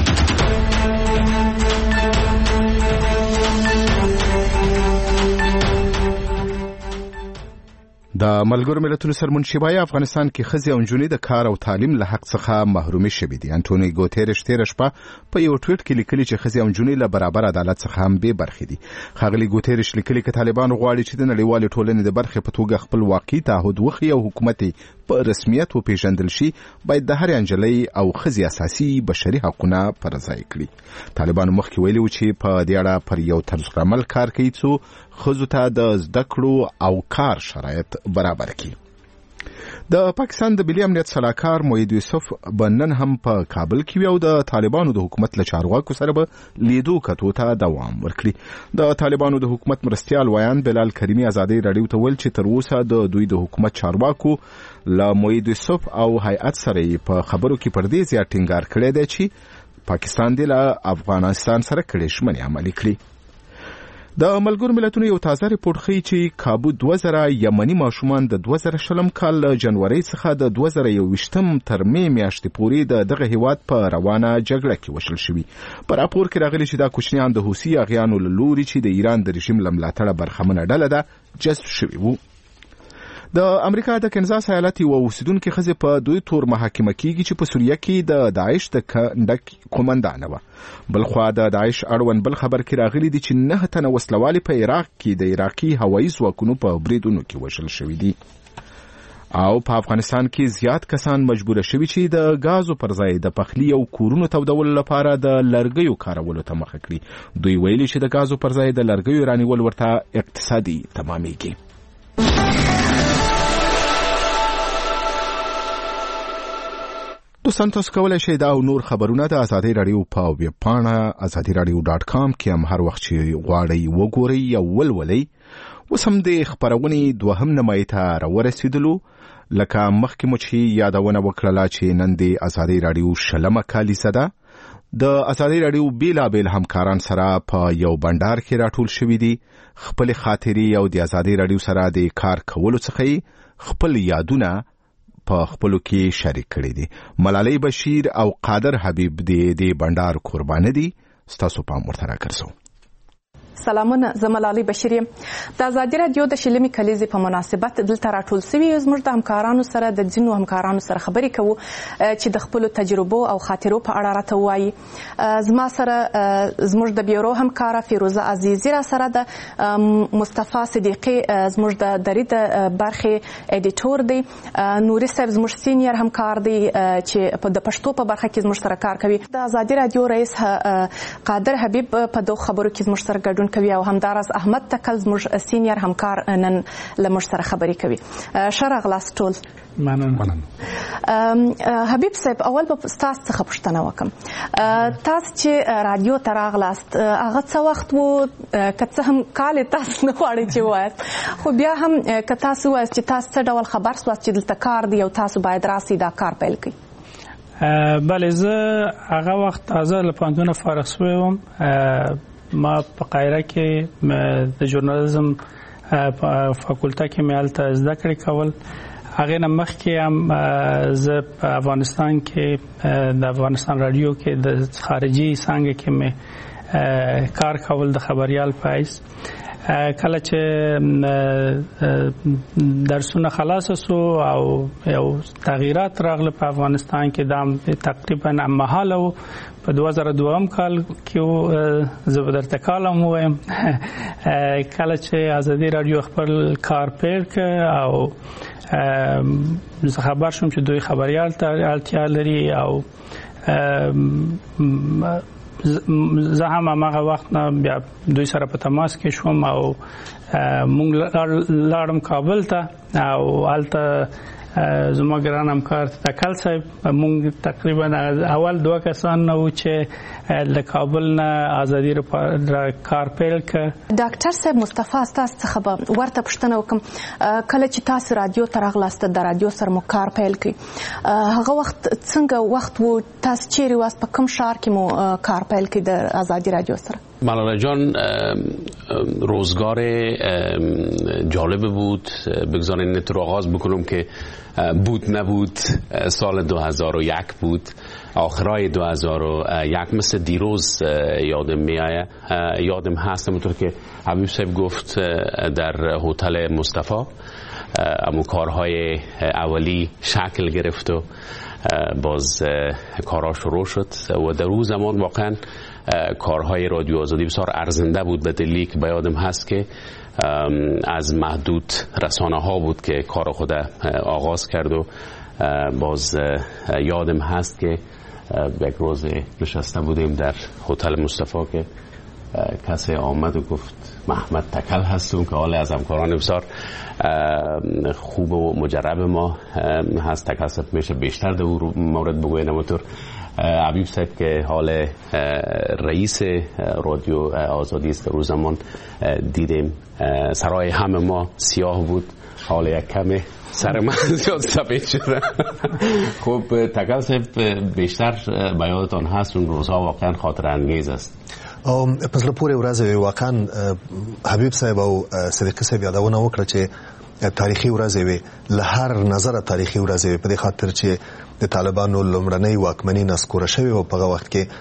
د ملګرو ملتونو سرمنشي افغانستان کې ښځې او نجونې د کار او تعلیم له حق څخه محرومي شوي دي. انټونی ګوتيرش تېره شپه په یو ټویټ کې لیکلي چې ښځې او نجونې له برابر عدالت څخه هم بې برخې دي. ښاغلي ګوتيرش لیکلي چې طالبان غواړي چې د نړیوالې ټولنې د برخې په توګه خپل واقعي تعهد وښيي او حکومت په رسمیت وپېژندل شي، باید د هرې نجلۍ او ښځې اساسي بشري حقونه پر ځای کړي. طالبانو مخکې ویلي و چې په دې اړه پر یو طرز عمل کار کوي څو ښځو ته د زده کړو او کار شرایط برابر کړي. د پاکستان د ملي امنیت سلاکار موحد یوسف بنن هم په کابل کې او د طالبانو د حکومت له چارواکو سره به لیدو کتو ته دوام ورکړي. د طالبانو د حکومت مرستیال ویان بلال کریمی ازادي رادیو ته ویل چې تر اوسه د دوی د حکومت چارواکو له موحد یوسف او هیئت سره په خبرو کې پر دې زیات ټینګار کړی دی چې پاکستان د افغانستان سره کړي ژمنې عملي کړي. د ملګرو ملتونو یو تازه ریپورت ښیي چې کابو دوه زره یمني ماشومان د دوه زره شلم کال له جنورۍ څخه د دوه زره یوویشتم تر مې میاشتې پورې د دغه هیواد په روانه جګړه کې وشل شوي. په راپور کې راغلي چې دا کوچنیان د حوثي اغیانو له لوري چې د ایران د رژیم له ملاتړه برخمنه ډله ده جذب شوي وو. د امریکا د کنزاس ایالت یو اوسیدونکو ښځه په دوی تور محاکمه کیږي چې په سوریه کې د داعش د کندک قومندان و. بلخوا د داعش اړوند بل خبر کې راغلي دي چې نه تنه وسلوالي په عراق کې د عراقي هوایي ځواکونو په بریدونو کې وشل شوي دي. او په افغانستان کې زیات کسان مجبور شوي چې د غازو پر ځای د پخلی او کورونو تودولو لپاره د لرګیو کارولو ته مخه کړي. دوی ویلي چې د غازو پر ځای د لرګیو رانیول ورته اقتصادي تمامېږي. دوستان تاسو کولای شئ دا او نور خبرونه د ازادي رادیو په ویب پاڼه ازادي رادیو ډاټ کام کې هم هر وخت چې غواړئ وګورئ یا ولولئ. اوس هم د خبرونې دوهم نیمایي ته راورسېدلو. لکه مخکې مو چې یادونه وکړله چې نن د ازادي رادیو شلمه کالیزه ده. د ازادي رادیو بیلابیل همکاران سره په یو بندر کې راټول شوي دي. خپل خاطرې او د ازادي رادیو سره د کار کولو څخه خپل یادونه په خپلو کې شریک کړي دي. ملالۍ بشیر او قادر حبیب د دې بندر قرباني دي. ستاسو په امر تر راکړسو. سلامونه، زه ملالۍ بشیر یم. د ازادي رادیو د شلمې کلیزې په مناسبت دلته راټول سوي یو. زموږ د همکارانو سره د ځینو همکارانو سره خبرې کوو چې د خپلو تجربو او خاطرو په اړه راته وایي. زما سره زموږ د بیورو همکاره فیروزه عزیزي را سره ده. مصطفی صدیقي زموږ د دري د برخې ایډیټور دی. نوري صاحب زموږ سینیر همکار دی چې د پښتو په برخه کې زموږ سره کار کوي. د ازادي رادیو رئیس قادر حبیب په دغه خبرو کې زموږ سره ګډون کوي او همداراز احمد تکل زموږ سینیر همکار نن له موږ سره خبرې کوي. ښه راغلاست ټول. مننه. حبیب صاحب، اول به ستاسو څخه پوښتنه وکم. تاسو چې رادیو ته راغلاست هغه څه وخت وو؟ که څه هم کال تاسو نه غواړئ چې ووایاست، خو بیا هم که تاسو ووایاست چې تاسو څه ډول خبر سواست چې دلته کار دی او تاسو باید راسئ دا کار پیل کړئ. بله، زه هغه وخت تازه له پوهنتونه فارغ شوی وم. ما په قاهره کې د ژورنالیزم په فاکولته کې مې هلته زده کړې کول. هغې نه مخکې هم زه په افغانستان کې د افغانستان رادیو کې د خارجي څانګه کې مې کار کول د خبریال په حیث. کله چې درسونه خلاص سو او یو تغییرات راغله په افغانستان کې، دا تقریبا هممهاله و. په دوه زره دوهم کال کې زه به درته کالم ووایم کله چې ازادي رادیو خپل کار پیل کړ او زه خبر شوم چې دوی خبریال ته اړتیا لري او زه هم هغه وخت نه بیا دوی سره په تماس کې شوم او مونږ لاړم کابل ته او هلته زما ګران همکار تکل صاحب مونږ تقریبا اول دوه کسان نو چې له کابل نه ازادي را کار پیل ک. ډاکټر صاحب مصطفی تاسو څخه به ورته پوښتنه وکم کله چې تاسو رادیو ته راغلاست د رادیو سره مو کار پیل کړ هغه وخت څنګه وخت وو تاسو چیرې واست په کوم شهر کې مو کار پیل کړ د ازادي رادیو سره؟ ملاله جان روزگار جالب بود. بگذارین نت رو آغاز بکنم که بود نبود سال دو هزار و یک بود آخرای دو هزار و یک مثل دیروز یادم میآید یادم هست همونطور که حبیب صاحب گفت در هتل مصطفی اما کارهای اولی شکل گرفت و باز کارها شروع شد و در اون زمان واقعا کارهای رادیو آزادی بسیار ارزنده بود به دلیل که یادم هست که از محدود رسانه ها بود که کار خود آغاز کرد و باز یادم هست که یک روز نشسته بودیم در هتل مصطفی که کسی آمد و گفت محمد تکل هستم که حال از همکاران بسیار خوب و مجرب ما هست. تکل صاحب میشه بیشتر در اون مورد بگوین همونطور حبیب صاحب که حال رئیس رادیو آزادی است که روز زمان دیدیم سرای همه ما سیاه بود حال یک کمه سر من زیاد سفید شده. خب تکل صاحب بیشتر به یادتان هست اون روزها واقعا خاطر انگیز است. پس له پورې ورځې واقعا حبیب صاحب او صدیقي صاحب یادونه وکړه چې تاریخي ورځې وي له هر نظره تاریخي ورځې وي په دې خاطر چې د طالبانو لومړنۍ واکمني نسکوره شوې او په هغه وخت کې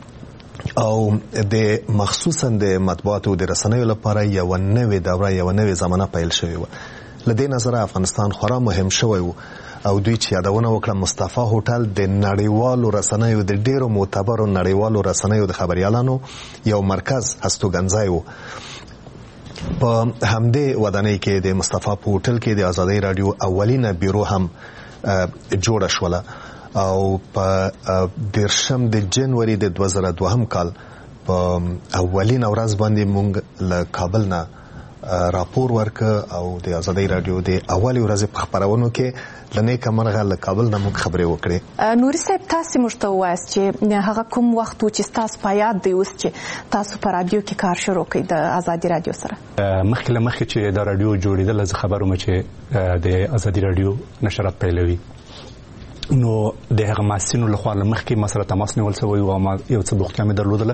او د مخصوصا د مطبوعاتو د رسنیو لپاره یو نوې دوره یو نوې زمانه پیل شوې و. له دې نظره افغانستان خورا مهم شوی و او دوی چې یادونه وکړه مصطفی هوټل د نړیوالو رسنیو د ډیرو معتبرو نړیوالو رسنیو د خبريالانو یو مرکز هستوګنځای و. په همدې ودانۍ کې د مصطفی په هوټل کې د آزادۍ رادیو اولینه بیرو هم جوړه شوله او په دیرشم د جنوري د دوه زره دوه کال په اولین ورځ باندې مونږ له کابل نه راپور ورک او د آزادۍ رادیو د اولي ورځ په خبرونو کې لنه کمرغه له کابل نه مونږ خبرې وکړې. نوري صاحب تاسو مشته وایست چې هغه کوم وخت چې تاسو په یاد دی اوس چې تاسو په رادیو کې کار شروع کړئ د آزادۍ رادیو سره؟ مخکې له مخکې چې د رادیو جوړېدل زه خبروم چې د آزادۍ رادیو نشرات پیلوي نو د هغه ماسینو لخوا مخکې ما سره تماس نیول شوی و ما یو څه بوختیا مې درلودله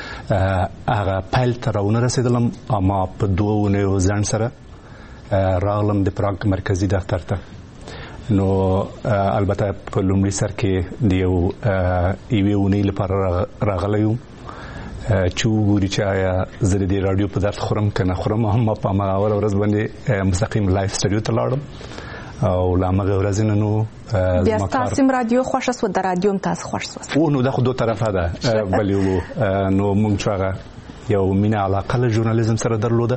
هغه پیل ته راونه رسېدلم اما په دوه اونیو ځان سره راغلم د پراګ مرکزي دفتر ته. نو البته په لومړي سر کې د یو ایوي اونۍ لپاره راغلی یم چې وګوري چې آیا زه د رادیو په درد خورم که نه خورم. هم په هماغه اوله ورځ باندې مستقیم لایف سټډیو ته لاړم او له هماغه ورځې نه نو بیا ستاسو رادیو خوښه سوه د رادیو هم تاسو خوښ سوست؟ او نو دا خو دوه طرفه ده بلې نو موږ چې هغه یو مینه علاقه له ژورنالیزم سره درلوده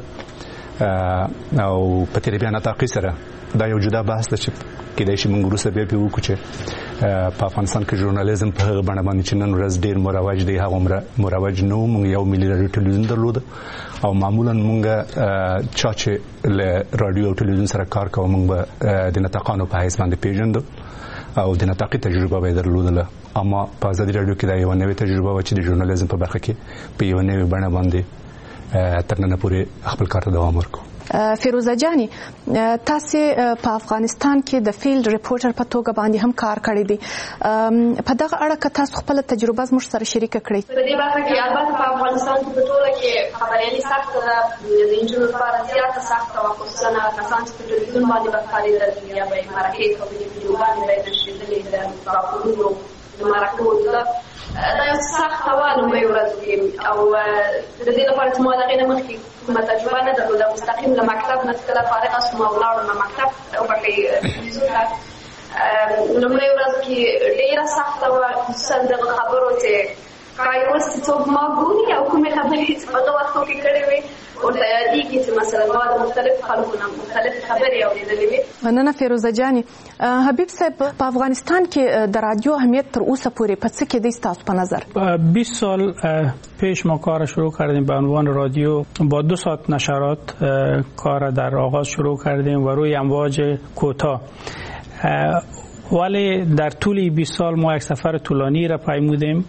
او په تلویزیون نطاقي سره دا یو جدا بحث ده چې کېدای شي موږ وروسته بیا پرې وکړو چې په افغانستان کې ژورنالیزم په هغه بڼه باندې چې نن ورځ ډېر مروج دی هغومره مروج نه و. موږ یو ملي راډیو ټلویزیون درلوده او معمولا موږ چا چې له راډیو او ټلویزیون سره کار کوو موږ به د نطاقانو په حیث باندې پیژندو او د نطاقي تجربه به یې درلودله. اما په ازادي راډیو کې دا یوه نوې تجربه وه چې د ژورنالیزم په برخه کې په یوه نوې بڼه باندې تر ننه پورې خپل کار ته دوام ورکړو. فیروزه جاني تاسو په افغانستان کې د فیلډ ریپورټر په توګه باندې هم کار کړی دی. په دغه اړه که تاسو خپل تجربه زموږ سره شریکه کړئ؟ په دې برخه کې البته په افغانستان کې په ټوله کې خبريالي سخته ده د انجنونو لپاره زیاته سخته وه خصوصا کسان چې په ټلویزیون باندې به ښکارېدل یا به یې مرکې په ویډیوګانې به یې نشرېدلې د راپورونو د مرکو دا یو سخته وه لومړۍ ورځو کې او د دې لپاره چې ما د هغې نه مخکې کومه تجربه نه درلوده مستقیم له مکتب نه کله فارغه شوم او ولاړم مکتب وبښئ تلویزیون ته لومړۍ ورځو کې ډېره سخته وه خصوصا دغه خبرو چې ښایي اوس چې څوک ما ګوري او کومې خبرې چې په هغه وختو کې کړې وې ورته یادېږي چې مثلا ما د مختلفو خلکو نه مختلفې خبرې اورېدلې وې. مننه فیروزه جاني. حبیب صاحب په افغانستان کې د رادیو اهمیت تر اوسه پورې په څه کې دی ستاسو په نظر؟ بیست سال پیش ما کار شروع کردیم به عنوان رادیو با دو ساعت نشرات کار در آغاز شروع کردیم و روی امواج کوتاه ولی در طول بیست سال ما یک سفر طولانی را پیمودیم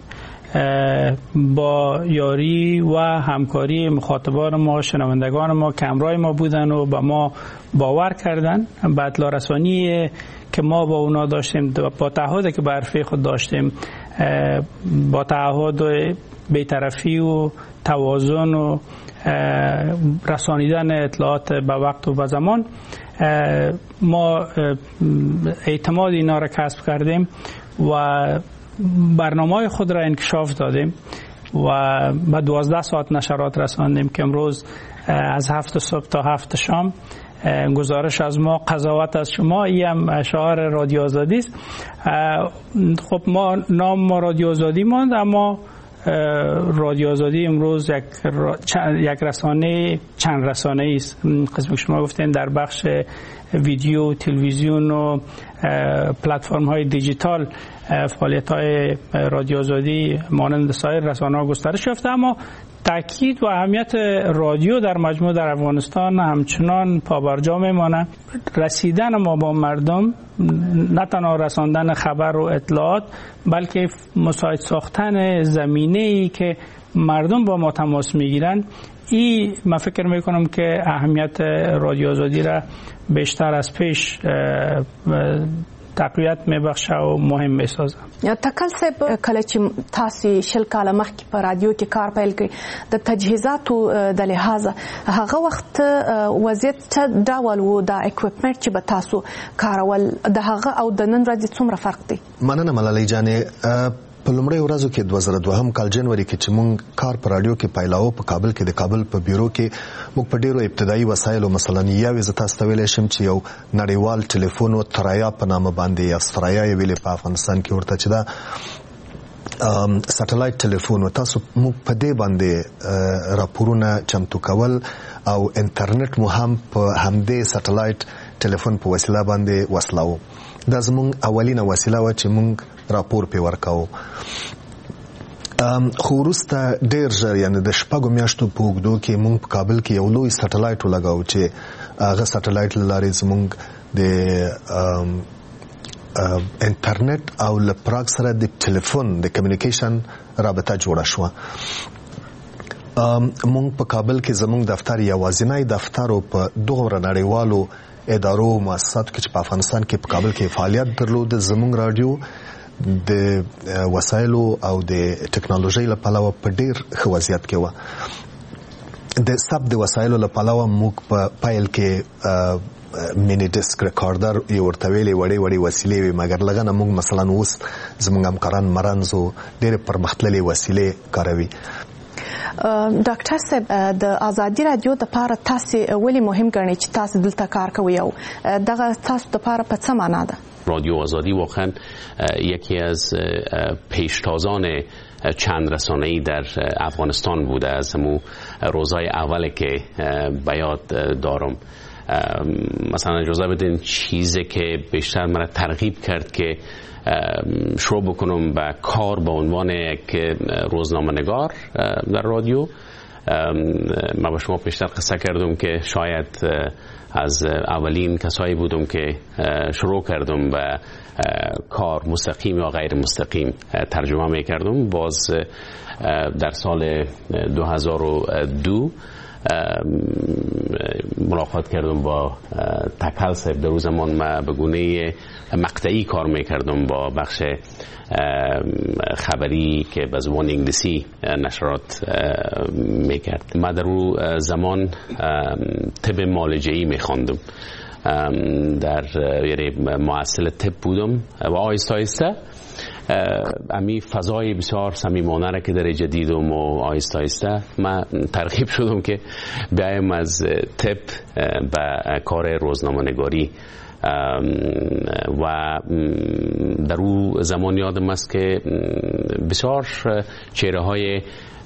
با یاری و همکاری مخاطبان ما، شنوندگان ما که همراه ما بودن و با ما باور کردن به اطلاع رسانی که ما با اونا داشتیم، با تعهدی که به حرفه خود داشتیم، با تعهد بی‌طرفی و توازن و رسانیدن اطلاعات به وقت و به زمان، ما اعتماد اینا را کسب کردیم و برنامه خود را انکشاف دادیم و به دوازده ساعت نشرات رساندیم که امروز از هفت صبح تا هفت شام گزارش از ما، قضاوت از شما، این هم شعار رادیو آزادی است. خب ما نام ما رادیو آزادی ماند، اما رادیو آزادی امروز یک یک رسانه چند رسانه است. قسم که شما گفتین در بخش ویدیو، تلویزیون و پلتفرم های دیجیتال فعالیت های رادیو آزادی مانند سایر رسانه ها گسترش یافته، اما تاکید و اهمیت رادیو در مجموع در افغانستان همچنان پابرجا میمانه. رسیدن ما با مردم، نه تنها رساندن خبر و اطلاعات، بلکه مساعد ساختن زمینه‌ای که مردم با ما تماس میگیرن، این من فکر میکنم که اهمیت رادیو آزادی را بیشتر از پیش تقویت میبخشه و مهم میسازه. تکل صاحب، کله چې تاسو شل کاله مخکې په رادیو کې کار پیل کړی، د تجهیزاتو د لحاظه هغه وخت وضعیت څه ډول و؟ د اکوپمنټ چې به تاسو کارول د هغه او د نن ورځې څومره فرق دی؟ مننه ملالۍ جانې. په لومړۍ ورځو کې دوه زره دوهم کال جنوري کې چې مونږ کار په رادیو کې پیلاو په کابل کې د کابل په بیرو کې مونږ په ډیرو ابتدایي وسایلو، مثلا یو زه تاسو ته ویلی شم چې یو نړیوال ټلیفون و ترایا په نامه باندې یا سترایا یې ویلې په افغانستان کې ورته چې دا سټلایټ ټلیفون و، تاسو مونږ په دې باندې راپورونه چمتو کول او انټرنیټ مو هم په همدې سټلایټ ټلیفون په وسیله باندې وصلاو. دا زمونږ اولینه وسیله وه چې مونږ راپور پې ورکوو. خو وروسته ډېر ژر، یعنې د شپږو میاشتو په اوږدو کې مونږ په کابل کې یو لوی سټلایټ ولګاو چې هغه سټلایټ له لارې زمونږ د انټرنیټ او له پراګ سره د ټلیفون د کمیونیکیشن رابطه جوړه شوه. مونږ په کابل کې زمونږ دفتر یوازینی دفتر و په دومره نړیوالو ادارو او مؤسساتو کې چې په افغانستان کې په کابل کې فعالیت درلود. زمونږ رادیو د وسایلو او د ټکنالوژۍ له پلوه په ډېر ښه وضعیت کې وه. د ثبت د وسایلو له پلوه موږ په پیل کې مینی ډیسک ریکارډر یې ورته ویلې وړې وړې وسیلې وې، مګر لږه نه موږ مثلا اوس زموږ همکاران مرنز و ډېرې پرمختللې وسیلې کاروي. ډاکټر صاحب، د آزادی رادیو د پاره تاسو ولې مهم ګڼئ چې تاسو دلته کار کوئ او دغه تاسو د پاره په څه معنا ده؟ رادیو آزادی واقعا یکی از پیشتازان چند رسانه‌ای در افغانستان بوده. از همون روزهای اولی که به یاد دارم، مثلا اجازه بدین چیزی که بیشتر مرا ترغیب کرد که شروع بکنم به کار به عنوان یک روزنامه‌نگار در رادیو، من با شما پیشتر قصه کردم که شاید از اولین کسایی بودم که شروع کردم به کار مستقیم یا غیر مستقیم ترجمه می کردم. باز در سال دو هزار و دو ملاقات کردم با تکل صاحب. در اون زمان من به گونه مقطعی کار میکردم با بخش خبری که به زبان انگلیسی نشرات میکرد. من در اون زمان طب معالجه‌ای میخواندم، در یعنی محصل طب بودم و آهسته آهسته امی فضای بسیار صمیمانه را که در اینجا دیدم و آهسته آهسته من ترغیب شدم که بیایم از طب به کار روزنامه‌نگاری. و در اون زمان یادم است که بسیار چهره های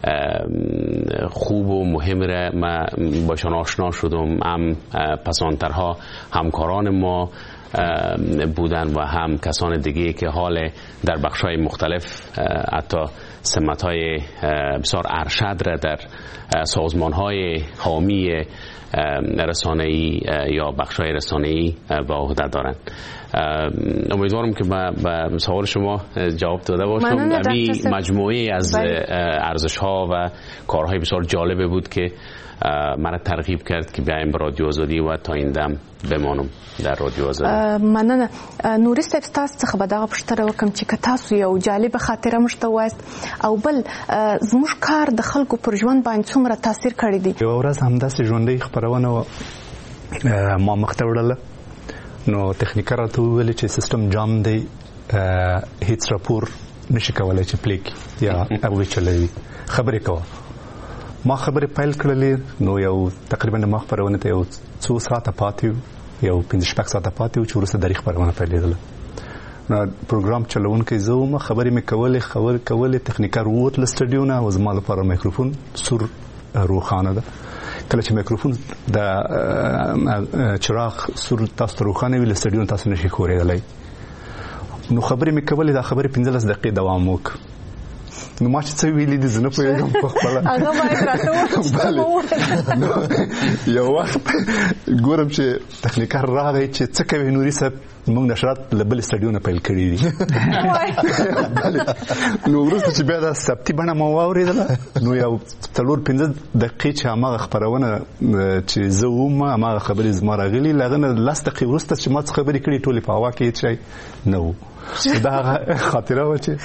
خوب و مهم را من باشان آشنا شدم. هم پسانترها همکاران ما بودن و هم کسان دیگه که حال در بخش‌های مختلف حتی سمت‌های بسیار ارشد را در سازمان‌های حامی رسانه‌ای یا بخش‌های رسانه‌ای به عهده دارند. امیدوارم که به سوال شما جواب داده باشم. امی مجموعه از ارزش‌ها و کارهای بسیار جالبه بود که مرا ترغیب کرد که بیایم به رادیو آزادی و تا این دم بمانم در رادیو آزادی. مننه. نوري صاحب تاسو څخه به دا پوښتنه وکم چې تاسو یو جالب خاطره مشته وایست او بل زموږ کار د خلکو پر ژوند باندې څومره تاثیر کړی دی؟ یو ورځ همداسې ژوندۍ خپرونه ما مخته وړله نو تخنیکر راته وویل چې سیستم جام دی هیڅ راپور نشي کولای چې پلی کړي یا هغوی چلوي خبرې کوه. ما خبرې پیل کړلې نو یو تقریبا ما خپرونه ته یو څو ساعته پاتې یو پنځه شپږ ساعته پاتې و چې وروسته د خپرونه پیلېدله. نو پروګرام چلوونکی زه وم، خبرې مې کولې خبرې کولې تخنیکر ووت له سټډیو نه او زما لپاره مایکروفون سور روښانه ده. کله چې مایکروفون د چراغ سور تاسو ته روښانه وي له سټډیو تاسو نشئ ښورېدلی. نو خبرې مې کولې دا خبرې پنځلس دقیقې دوام وکړ. نو ما چې څه ویلي دي زه نه پوهېږم په خپله. هغه باید راته ووایي. یو وخت ګورم چې تخنیکر راغی چې څه کوي نوري صاحب موږ نشرات له بل سټډیو نه پیل کړي دي. نو وروسته چې بیا د ثبتي بڼه ما واورېدله نو یو څلور پنځه دقیقې چې هماغه خپرونه چې زه وم هماغه خبرې زما راغلي له هغه نه لس دقیقې وروسته چې ما څه خبرې کړي ټولې په هوا کې هېڅ شی نه و. دا هغه خاطره وه چې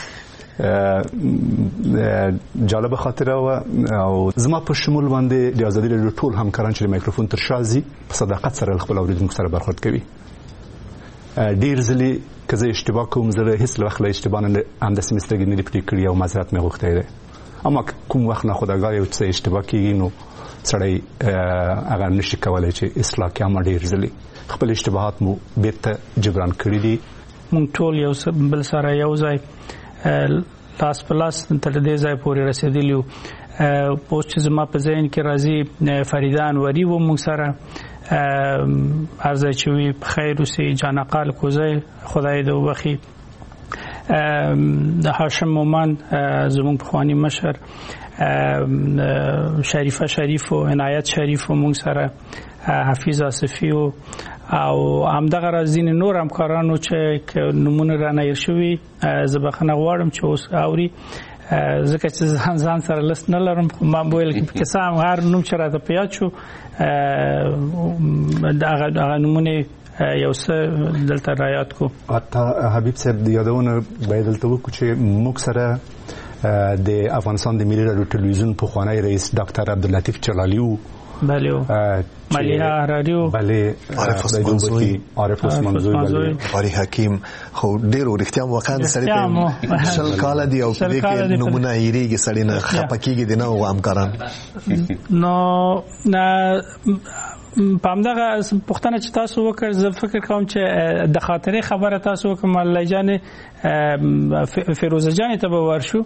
جالبه خاطره و او زما په شمول باندې د آزادي راډیو ټول همکاران چې مایکروفون تر شا ځي په صداقت سره خپل اوریدونکو سره برخورد کوي. ډیر ځلې که زه اشتباه کوم زه هیڅ وخت له اشتباه نه همداسې مې سترګې نه دي پټې کړي او معذرت مې غوښتی دی. اما کوم وخت ناخودآګاه یو څه اشتباه کېږي نو سړی هغه نشي کولی چې اصلاح کړي. اما ډیر ځلې خپل اشتباهات مو بیرته جبران کړي دي. موږ ټول یو بل سره یو ځای لاس په لاس تر دې ځای پورې رسېدلي وو. اوس چې زما په ذهن کې راځي فریده انوري و موږ سره هر ځای چې وي په خیر اوسي. جانقال کوزی خدای دې وبخي. د هاشم مومن زموږ پخواني مشر، شریفه شریف و عنایت شریف و موږ سره، حفیظ آصفی و او همدغه راځین نور همکارانو چې نمونه را نه شوي. زه بخښنه غواړم چې اوس اوري ځکه چې ځان ځان سره لست نه لرم. ما ویل که څه هم هر نوم چې راته په یاد شو هغه نمونه یو څه دلته را یاد کو. حتی حبیب صاحب د یادونه باید دلته وکړو چې موږ سره د افغانستان د ملي راډیو ټلویزیون پخوانی رئیس ډاکټر عبداللطیف جلالی و. بله ملیحه رادیو، بله عارف عثمان زوی، عارف عثمان زوی، بله قاری حکیم. خو ډیرو رښتیا واقعا سړی ته شل کال دی او په دې کې نمونه ایریږي سړی نه خپه کېږي دی نه او همکاران نو نه په همدغه پوښتنه چې تاسو وکړ زه فکر کوم چې د خاطرې خبره تاسو وکړم الله جان فیروزه جان ته به ورشو.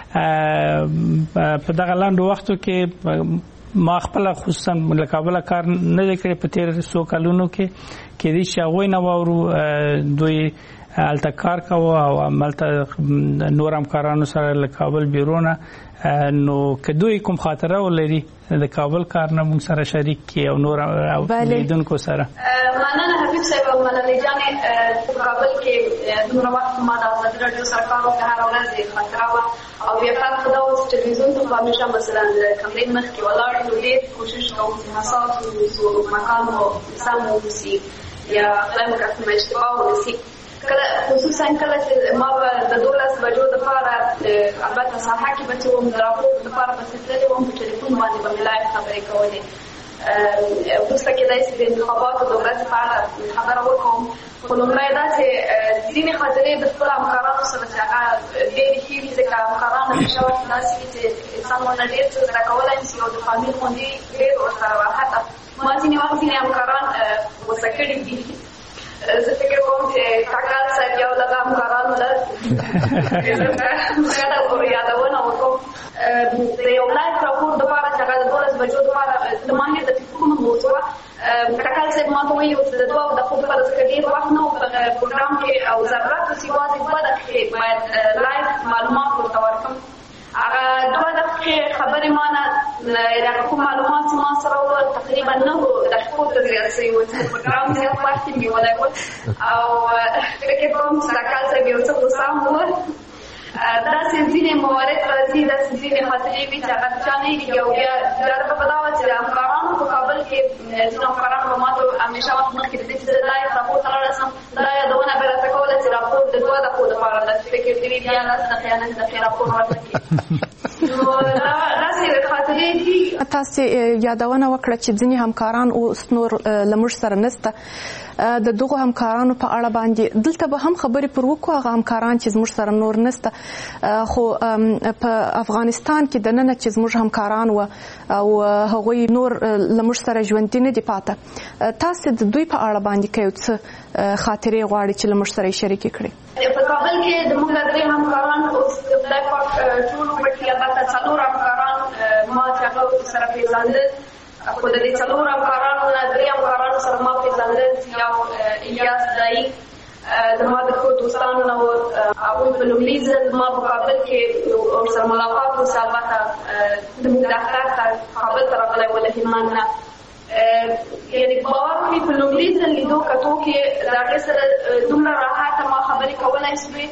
په دغه لاندو وختو کې ما خپل خصوصا له کابل کار نه کړی په تیر څو کلونو کې کې دې شاوې نه وورو دوی الته کار کوو او عملته نور همکارانو سره له کابل بیرونه. نو که دوی کوم خاطره ولري د کابل کار نه موږ سره شریک کی او نور او لیدونکو سره. مننه حبیب صاحب او ملالۍ جانې په کابل کې دومره وخت ما د آزادي راډیو سره کار وکړ، هره ورځ یې خاطره وه او بیا فرق دا و چې ټلویزیون ته به همیشه مثلا د کمرې مخکې ولاړ نو ډېر کوشش کوم چې حساس واوسو، مکان مو سم واوسي یا خدای مو کړه کومه اشتباه ونسي. کله خصوصا کله چې ما به د دولس بجو دپاره البته ساحه کې به چې وم د راپور دپاره به تللې وم په ټلیفون باندې به مې لایف خبرې کولې. وروسته کېدای شي د انتخاباتو د ورځې په اړه خبره وکړم. خو لومړی دا چې ځینې خاطرې د خپلو همکارانو سره چې هغه ډېرې ښې وي ځکه همکاران همیشه وخت داسې وي چې انسان ورنه ډېر څه زده کولی شي او د فامیل غوندې ډېر ورسره راحته. ما ځینې وخت ځینې همکاران غوسه کړي دي. زه فکر کوم چې کاکال صاحب یو له همکارانو ده زه یادونه وکړم د یو لایف راپور دپاره چې هغه د دولس بجو دپاره د ماهر د فکرونو موضوع کاکال صاحب ماته وایي چې د دوه دقیقو لپاره ځکه ډېر وخت نه و په پروګرام کې او ضرورت اوس یوازې دوه دقیقې باید لایف معلومات ورته ورکړم. هغه دوه دقیقې خبرې ما نه هغه کوم معلومات چې ما سره وو تقریبا نهو دقیقو ته زیات شوي وو چې پروګرام زیات وخت یې نیولی و او فکر کوم چې دا کال صاحب یو څه غوسه هم وو. داسې ځینې موارد راځي داسې ځینې خاطرې وي چې هغه چا نه هېرېږي او بیا جالبه په دا وه چې د همکارانو په کابل کې ځینو همکارانو به ما ته همیشه وخت مخکې د دې چې زه لایف راپور ته لاړسم دا یادونه به راته کوله چې راپور د دوه دقیقو لپاره ده چې فکر کوي بیا لس دقیقې نهه دقیقې راپور ورته کړي. تاسو یادونه وکړه چې ځینې همکاران اوس نور له موږ سره نشته. د دغو همکارانو په اړه باندې دلته به هم خبرې پر وکړو. هغه همکاران چې زموږ سره نور نشته خو په افغانستان کې دننه چې زموږ همکاران و او هغوی نور له موږ سره ژوندي نه دي پاته، تاسو د دوی په اړه باندې که یو څه خاطرې غواړئ چې له موږ سره یې شریکې کړئ؟ په کابل کې د موږ درې همکاران اوس خدای پاک ټول وکړي، البته څلور همکاران ما چې هغه سره پېژندل، خو د دې څلور همکارانو نه درې همکارانو سره ما پېژندل چې یو الیاس دایي زما د ښو دوستانو نه و. هغوی په لومړي ځل ما په کابل کې ورسره ملاقات وسو، البته زموږ دفتر ته کابل ته راغلی و له هلمند نه. یعنې باور وکړئ په لومړي ځل لیدو کتو کې د هغې سره دومره راحته ما خبرې کولی شوې،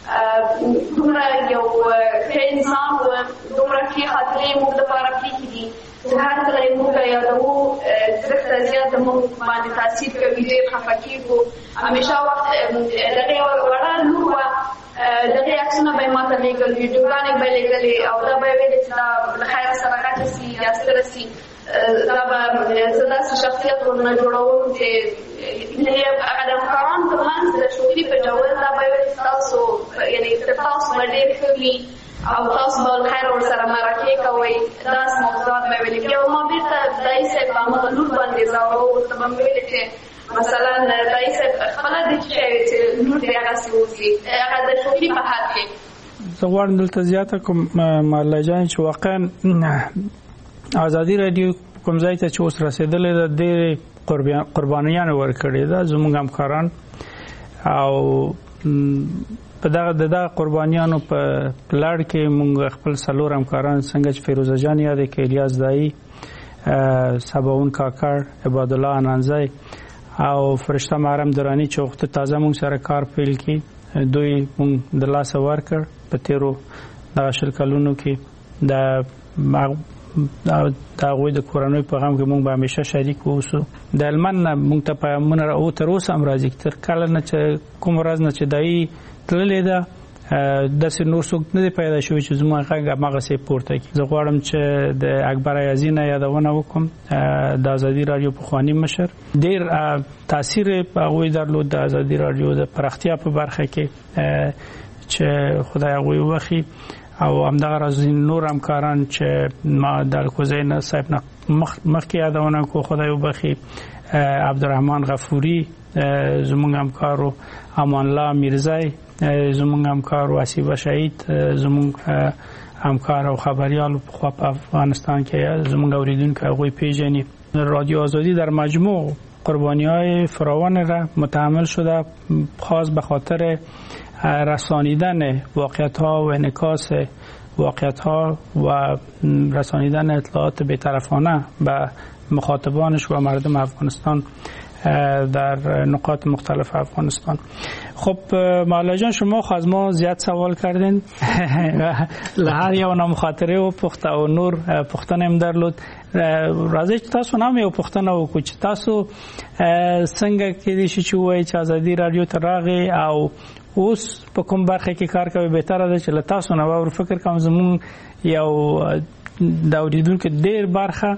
دومره یو ښه انسان و، دومره ښې خاطرې یې موږ دپاره پرېښي دي چې هر کله یې موږ یادوو زښته زیات زموږ باندې تاثیر کوي، ډېر خفه کېږو. همیشه وخت دغې وړه لور وه، دغې عکسونه به یې ما ته لېږل، ویډیوګانې به یې لېږلې او دا به یې ویلې چې دا له خیره سره غټه سي یا ستره سي. دا به زه داسې شخصیت ورنه جوړوم چې هغه د همکارانو تر منځ د شوخي په ډول دا به یې ویل چې تاسو یعنې تاسو به ډېر ښه وي او تاسو به الخیر ورسره مرکې کوئ، داسې موضوعات به یې ویلې. بیا به ما بېرته دایي صاحب په همغه لور باندې ځوروو، ورته به مې ویلې چې مثلا دایي صاحب خپله دې چې لور دې هغسې اوسي، هغه د شوخي په حد کې. زه غواړم دلته زیاته کوم ماله جان چې واقعا ازادي رادیو کوم ځای ته چې اوس رسېدلې ده ډېرې قربانیانې ورکړې ده زموږ همکاران، او په دغه د دغه قربانیانو په لړ کې موږ خپل څلور همکاران څنګه چې فیروزه جان یادې کړې، الیاس دایي، سباون کاکړ، عبادالله انانزی او فرشته محرم درانی چې وخت تازه موږ سره کار پیل کړي، دوی موږ د لاسه ورکړ په تیرو دغه شل کلونو کې. د د هغوی د کورنۍ په غم کې موږ به همیشه شریک اوسو. د هلمند نه موږ ته پیغامونه او تر اوسه هم راځي، تر کله نه چې کوم ورځ نه چې دایي تللې ده داسې نور څوک نه دی پیدا شوی چې زموږ غږ هماغسې پورته کړي. زه غواړم چې د اکبر ایازي نه یادونه وکړم، د ازادي راډیو پخواني مشر، ډېر تاثیر هغوی درلود د ازادي راډیو د پراختیا په برخه کې چې خدای هغوی وبخي، او همدغه راز نور همکاران چې ما د الکوزی نه صاحب نه مخکې یادونه کو خدای وبخي، عبدالرحمن غفوري زموږ همکارو، امان الله میرزای زموږ همکارو، اسیبه شهید زموږ همکار او خبریال په افغانستان کې زموږ اوریدونکو هغوی پیژني. رادیو آزادی در مجموع قربانی‌های فراوان را متحمل شده، خاص به خاطر رسانیدن واقعیت‌ها و انعکاس واقعیت‌ها و رسانیدن اطلاعات بی‌طرفانه به مخاطبانش و مردم افغانستان در نقاط مختلف افغانستان. خب مولا جان شما از ما زیاد سوال کردین لهر یو نه مخاطره و پخته و نور پختن هم درلود. راځي چې تاسو نام یو پښتنه وکړو چې تاسو څنګه کې دي چې وایي چې ازادي رادیو ته راغی او اوس په کوم برخه کې کار کوي، بهتره ده چې له تاسو نه ور فکر کوم زمون یو د اوریدونکو ډېر برخه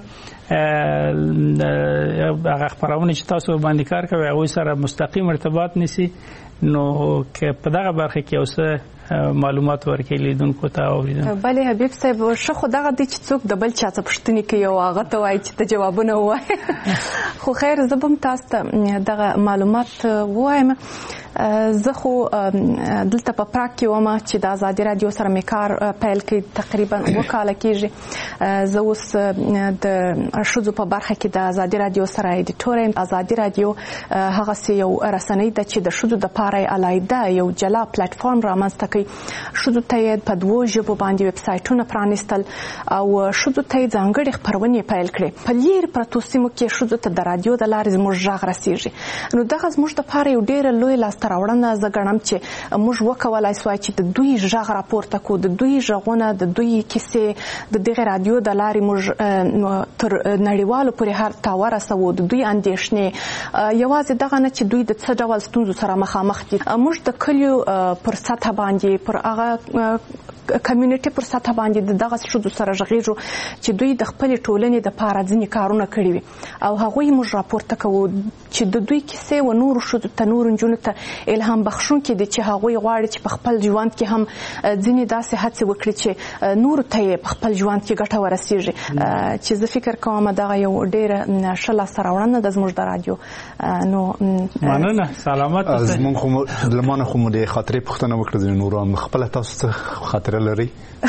هغه خبرونه چې تاسو باندې کار کوي هغه سره مستقیم ارتباط نسی، نو که په دغه برخه کې اوسه معلومات ورکړي لیدونکو ته اوریدونکو. بله حبیب صاحب، ښه خو دغه دی چې څوک د بل چا څه پوښتنې کوي او هغه ته وایي چې ته جوابونه ووایې. خو خیر زه به هم تاسو ته دغه معلومات ووایم زه خو دلته په پراګ کې وم چې د ازادي رادیو سره مې کار پیل کړی تقریبا اوه کاله کېږي. زه اوس د ښځو په برخه کې د ازادي رادیو سره ایډیټور یم. ازادي رادیو هغسې یو رسنۍ ده چې د ښځو دپاره یې علاحده یو جلا پلیټفارم رامنځته کوي. ښځو ته یې په دوو ژبو باندې ویب سایټونه پرانیستل او ښځو ته یې ځانګړې خپرونې پیل کړې. په لیرې پرتو سیمو کې ښځو ته د رادیو د لارې زموږ غږ رسیږي. نو دغه زموږ دپاره یو ډېره لویه لاسته راوړنه زه ګڼم چې موږ وکولای سوای چې د دوی غږ راپورته کړو، د دوی غږونه، د دوی کیسې د دغه رادیو د لارې موږ تر نړیوالو پورې هر ته ورسوو. د دوی اندېښنې یوازې دغه نه چې دوی د څه ډول ستونزو سره مخامخ دي، موږ د کلیو پر سطح باندې پر هغه کمیونټي پر سطح باندې دغه ښځو سره غږیږو چې دوی د خپلې ټولنې دپاره ځینې کارونه کړي وي او هغوی موږ راپورته کوو چې د دوی کیسې و نورو ښځو ته، نورو نجونو ته الهام بخښونکي دي چې هغوی غواړي چې په خپل ژوند کې هم ځینې داسې هڅې وکړي چې نورو ته یې په خپل ژوند کې ګټه ورسیږي. چې زه فکر کوم دغه یو ډېره ښه لاسته راوړنه ده زموږ د رادیو. نو مننه، سلامت اوسئ. زموږ خو له ما نه خو مو د خاطرې پوښتنه وکړه، ځینې نورو هم خپله تاسو څه خاطره لري؟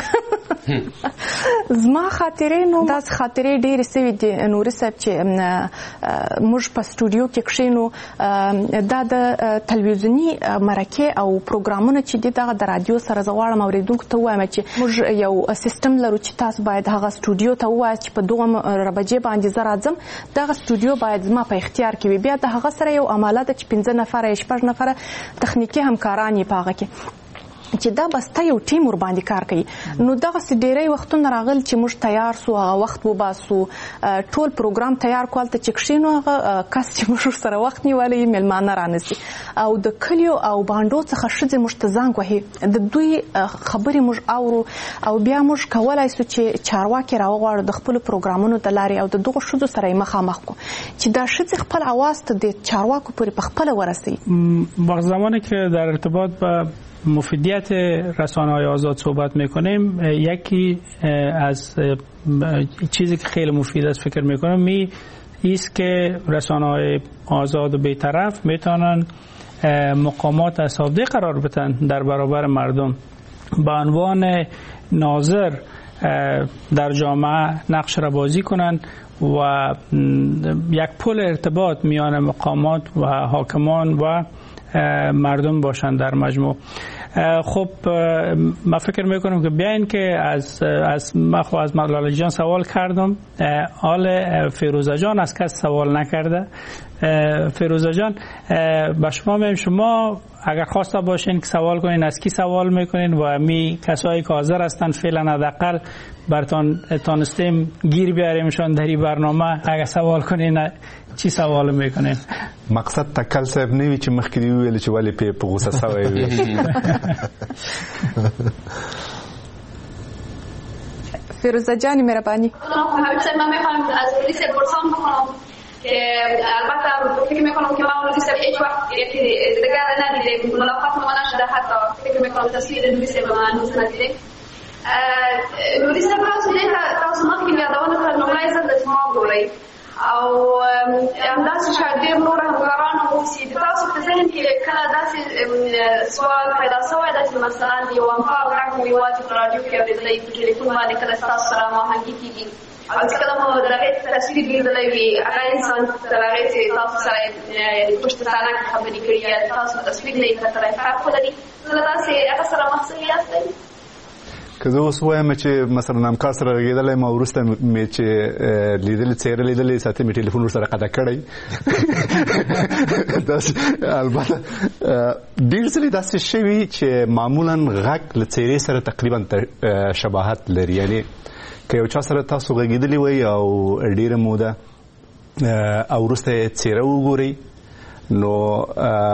زما خاطرې نو داسې خاطرې ډېرې سوي دي نوري صاحب چې موږ په سټوډیو کې کښېنو، دا د تلویزیوني مرکې او پروګرامونه چې دي دغه د رادیو سره زه غواړم اورېدونکو ته ووایم چې موږ یو سیستم لرو چې تاسو باید هغه سټوډیو ته ووایاست چې په دغه بجې باندې زه راځم، دغه سټوډیو باید زما په اختیار کې وي. بیا د هغه سره یو عمله ده چې پنځه نفره یا شپږ نفره تخنیکي همکاران یې په هغه کې چې دا بسته یو ټیم ور باندې کار کوي. نو دغسې ډېری وختونه راغل چې موږ تیار سو، هغه وخت وباسو، ټول پروګرام تیار کړو، هلته چې کښېنو هغه کس چې موږ ورسره وخت نیولی وي میلمانه رانیسي او د کلیو او بانډو څخه ښځې موږ ته زنګ وهي، د دوی خبرې موږ اورو او بیا موږ کولی سو چې چارواکي راوغواړو د خپلو پروګرامونو د لارې او د دغو ښځو سره یې مخامخ کړو چې دا ښځې خپل اواز ته د چارواکو پورې په خپله ورسوي. وقت زمانی که در ارتباط با مفیدیت رسانه‌های آزاد صحبت میکنیم، یکی از چیزی که خیلی مفید است فکر میکنم می است که رسانه‌های آزاد و بی‌طرف میتونن مقامات اسابقه قرار بدن در برابر مردم، به عنوان ناظر در جامعه نقش را بازی کنند و یک پل ارتباط میان مقامات و حاکمان و مردم باشند در مجموع. خب من فکر میکنم که بیاین که از از من خو از ملاله جان سوال کردم، آل فیروزه جان از کس سوال نکرده. فیروزه جان با شما میگم شما اگر خواسته باشین که سوال کنین از کی سوال میکنین و می کسایی که حاضر هستن فعلا حداقل برتون تانستیم گیر بیاریمشان در این برنامه، اگر سوال کنین چی سوال میکنین؟ مقصد تکل صاحب نوی چې مخکې دی ویل چې ولې په په غوسه سوی وي. فیروزه جانی مهربانی. حبیب صاحب من میخوام از پلیس پرسان بکنم که البته فکر میکنم که ما اون پلیس هیچ وقت یکی دیگر ندیدیم، ملاقات ما نشده، حتی فکر میکنم تصویر پلیس به من هنوز ندیدیم. پلیس پرسان تاسو مخکې یادونه کړل لومړی ځل د ما ګورئ او همداسې شاید ډېر نور همکاران هم اوسي. د تاسو په ذهن کې کله داسې سوال پیدا شوی ده چې مثلا د یو همکار غږ مو یوازې په راډیو کې اورېدلی، په ټلیفون باندې کله ستاسو سره هماهنګي کېږي او چې کله مو د هغې تصویر لیدلی وي، هغه انسان تر هغې چې تاسو سره پشت صحنه کې خبرې کړي یا تاسو تصویر نه یې کتلی، فرق ولري؟ کله داسې هغه سره مخ شوي یاستئ؟ که زه اوس وایم چې مثلا همکار سره غږېدلی ما وروسته مې چې لیدلې څېره لیدلې ساعتې مې ټلیفون ورسره قطع کړی. البته ډېر ځلې داسې شوي چې معمولا غږ له څېرې سره تقریبا شباهت لري، یعنې که یو چا سره تاسو غږېدلي وئ او ډېره موده او وروسته یې څېره وګورئ نو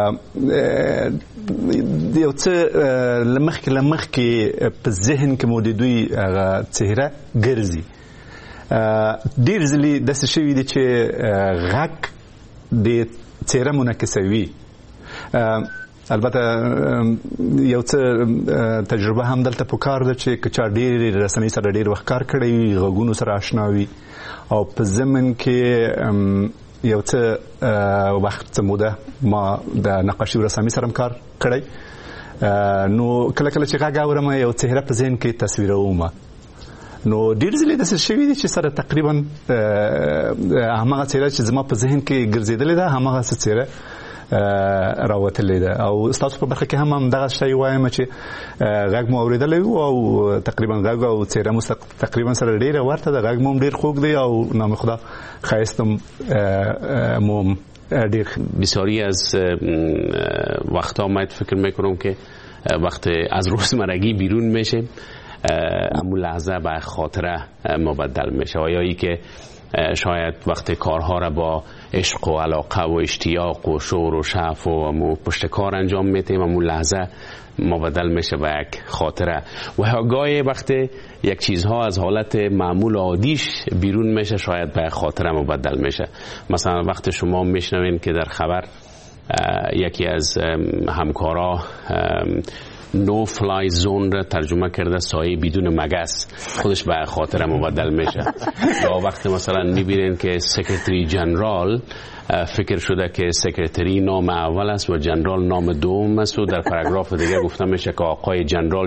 یو څه لمخکې لمخکې په ذهن کې مو د دوی هغه څهره ګرځي. ډېر ځلې داسې شوي دي چې غږ د څهره منعکسوي. البته یو څه تجربه هم دلته پکار ده چې که چا ډېرې رسنۍ سره ډېر وخت کار کړی وي، غږونو سره اشنا وي او په ضمن کې یو څه وخت موده ما د نقاشي او رسامي سره کار کړی نو کله کله چې غږ اورم یو څهره په ذهن کې تصویروم نو ډیر ځلې د څه شوی دي چې سره تقریبا هغه څهره چې زما په ذهن کې ګرځیدلې ده هغه څهره راوتلې ده او تاسو په برخه کې هم هم دغه شی وایم چې غږ مو اوریدلې او تقریبا غږ او څهره مو تقریبا سره ډیره ورته ده غږ مو ډیر خوږ دی او نام خدا خواستم مو ډیر بسیاری از وقتا من فکر میکنم که وقت از روزمرگی بیرون میشه اما لحظه به خاطره مبدل میشه و یا ای که شاید وقت کارها را با عشق و علاقه و اشتیاق و شور و شعف و پشت کار انجام میتیم اما لحظه مبدل میشه به یک خاطره و گاهی وقتی یک چیزها از حالت معمول عادیش بیرون میشه شاید به خاطره مبدل میشه. مثلا وقت شما میشنوین که در خبر یکی از همکارا نو فلای زون را ترجمه کرده سایه بدون مگس خودش به خاطره مبدل میشه یا وقتی مثلا میبینین که سکرتری جنرال فکر شده که سکرتری نام اول است و جنرال نام دوم است و در پاراگراف دیگه گفته میشه که آقای جنرال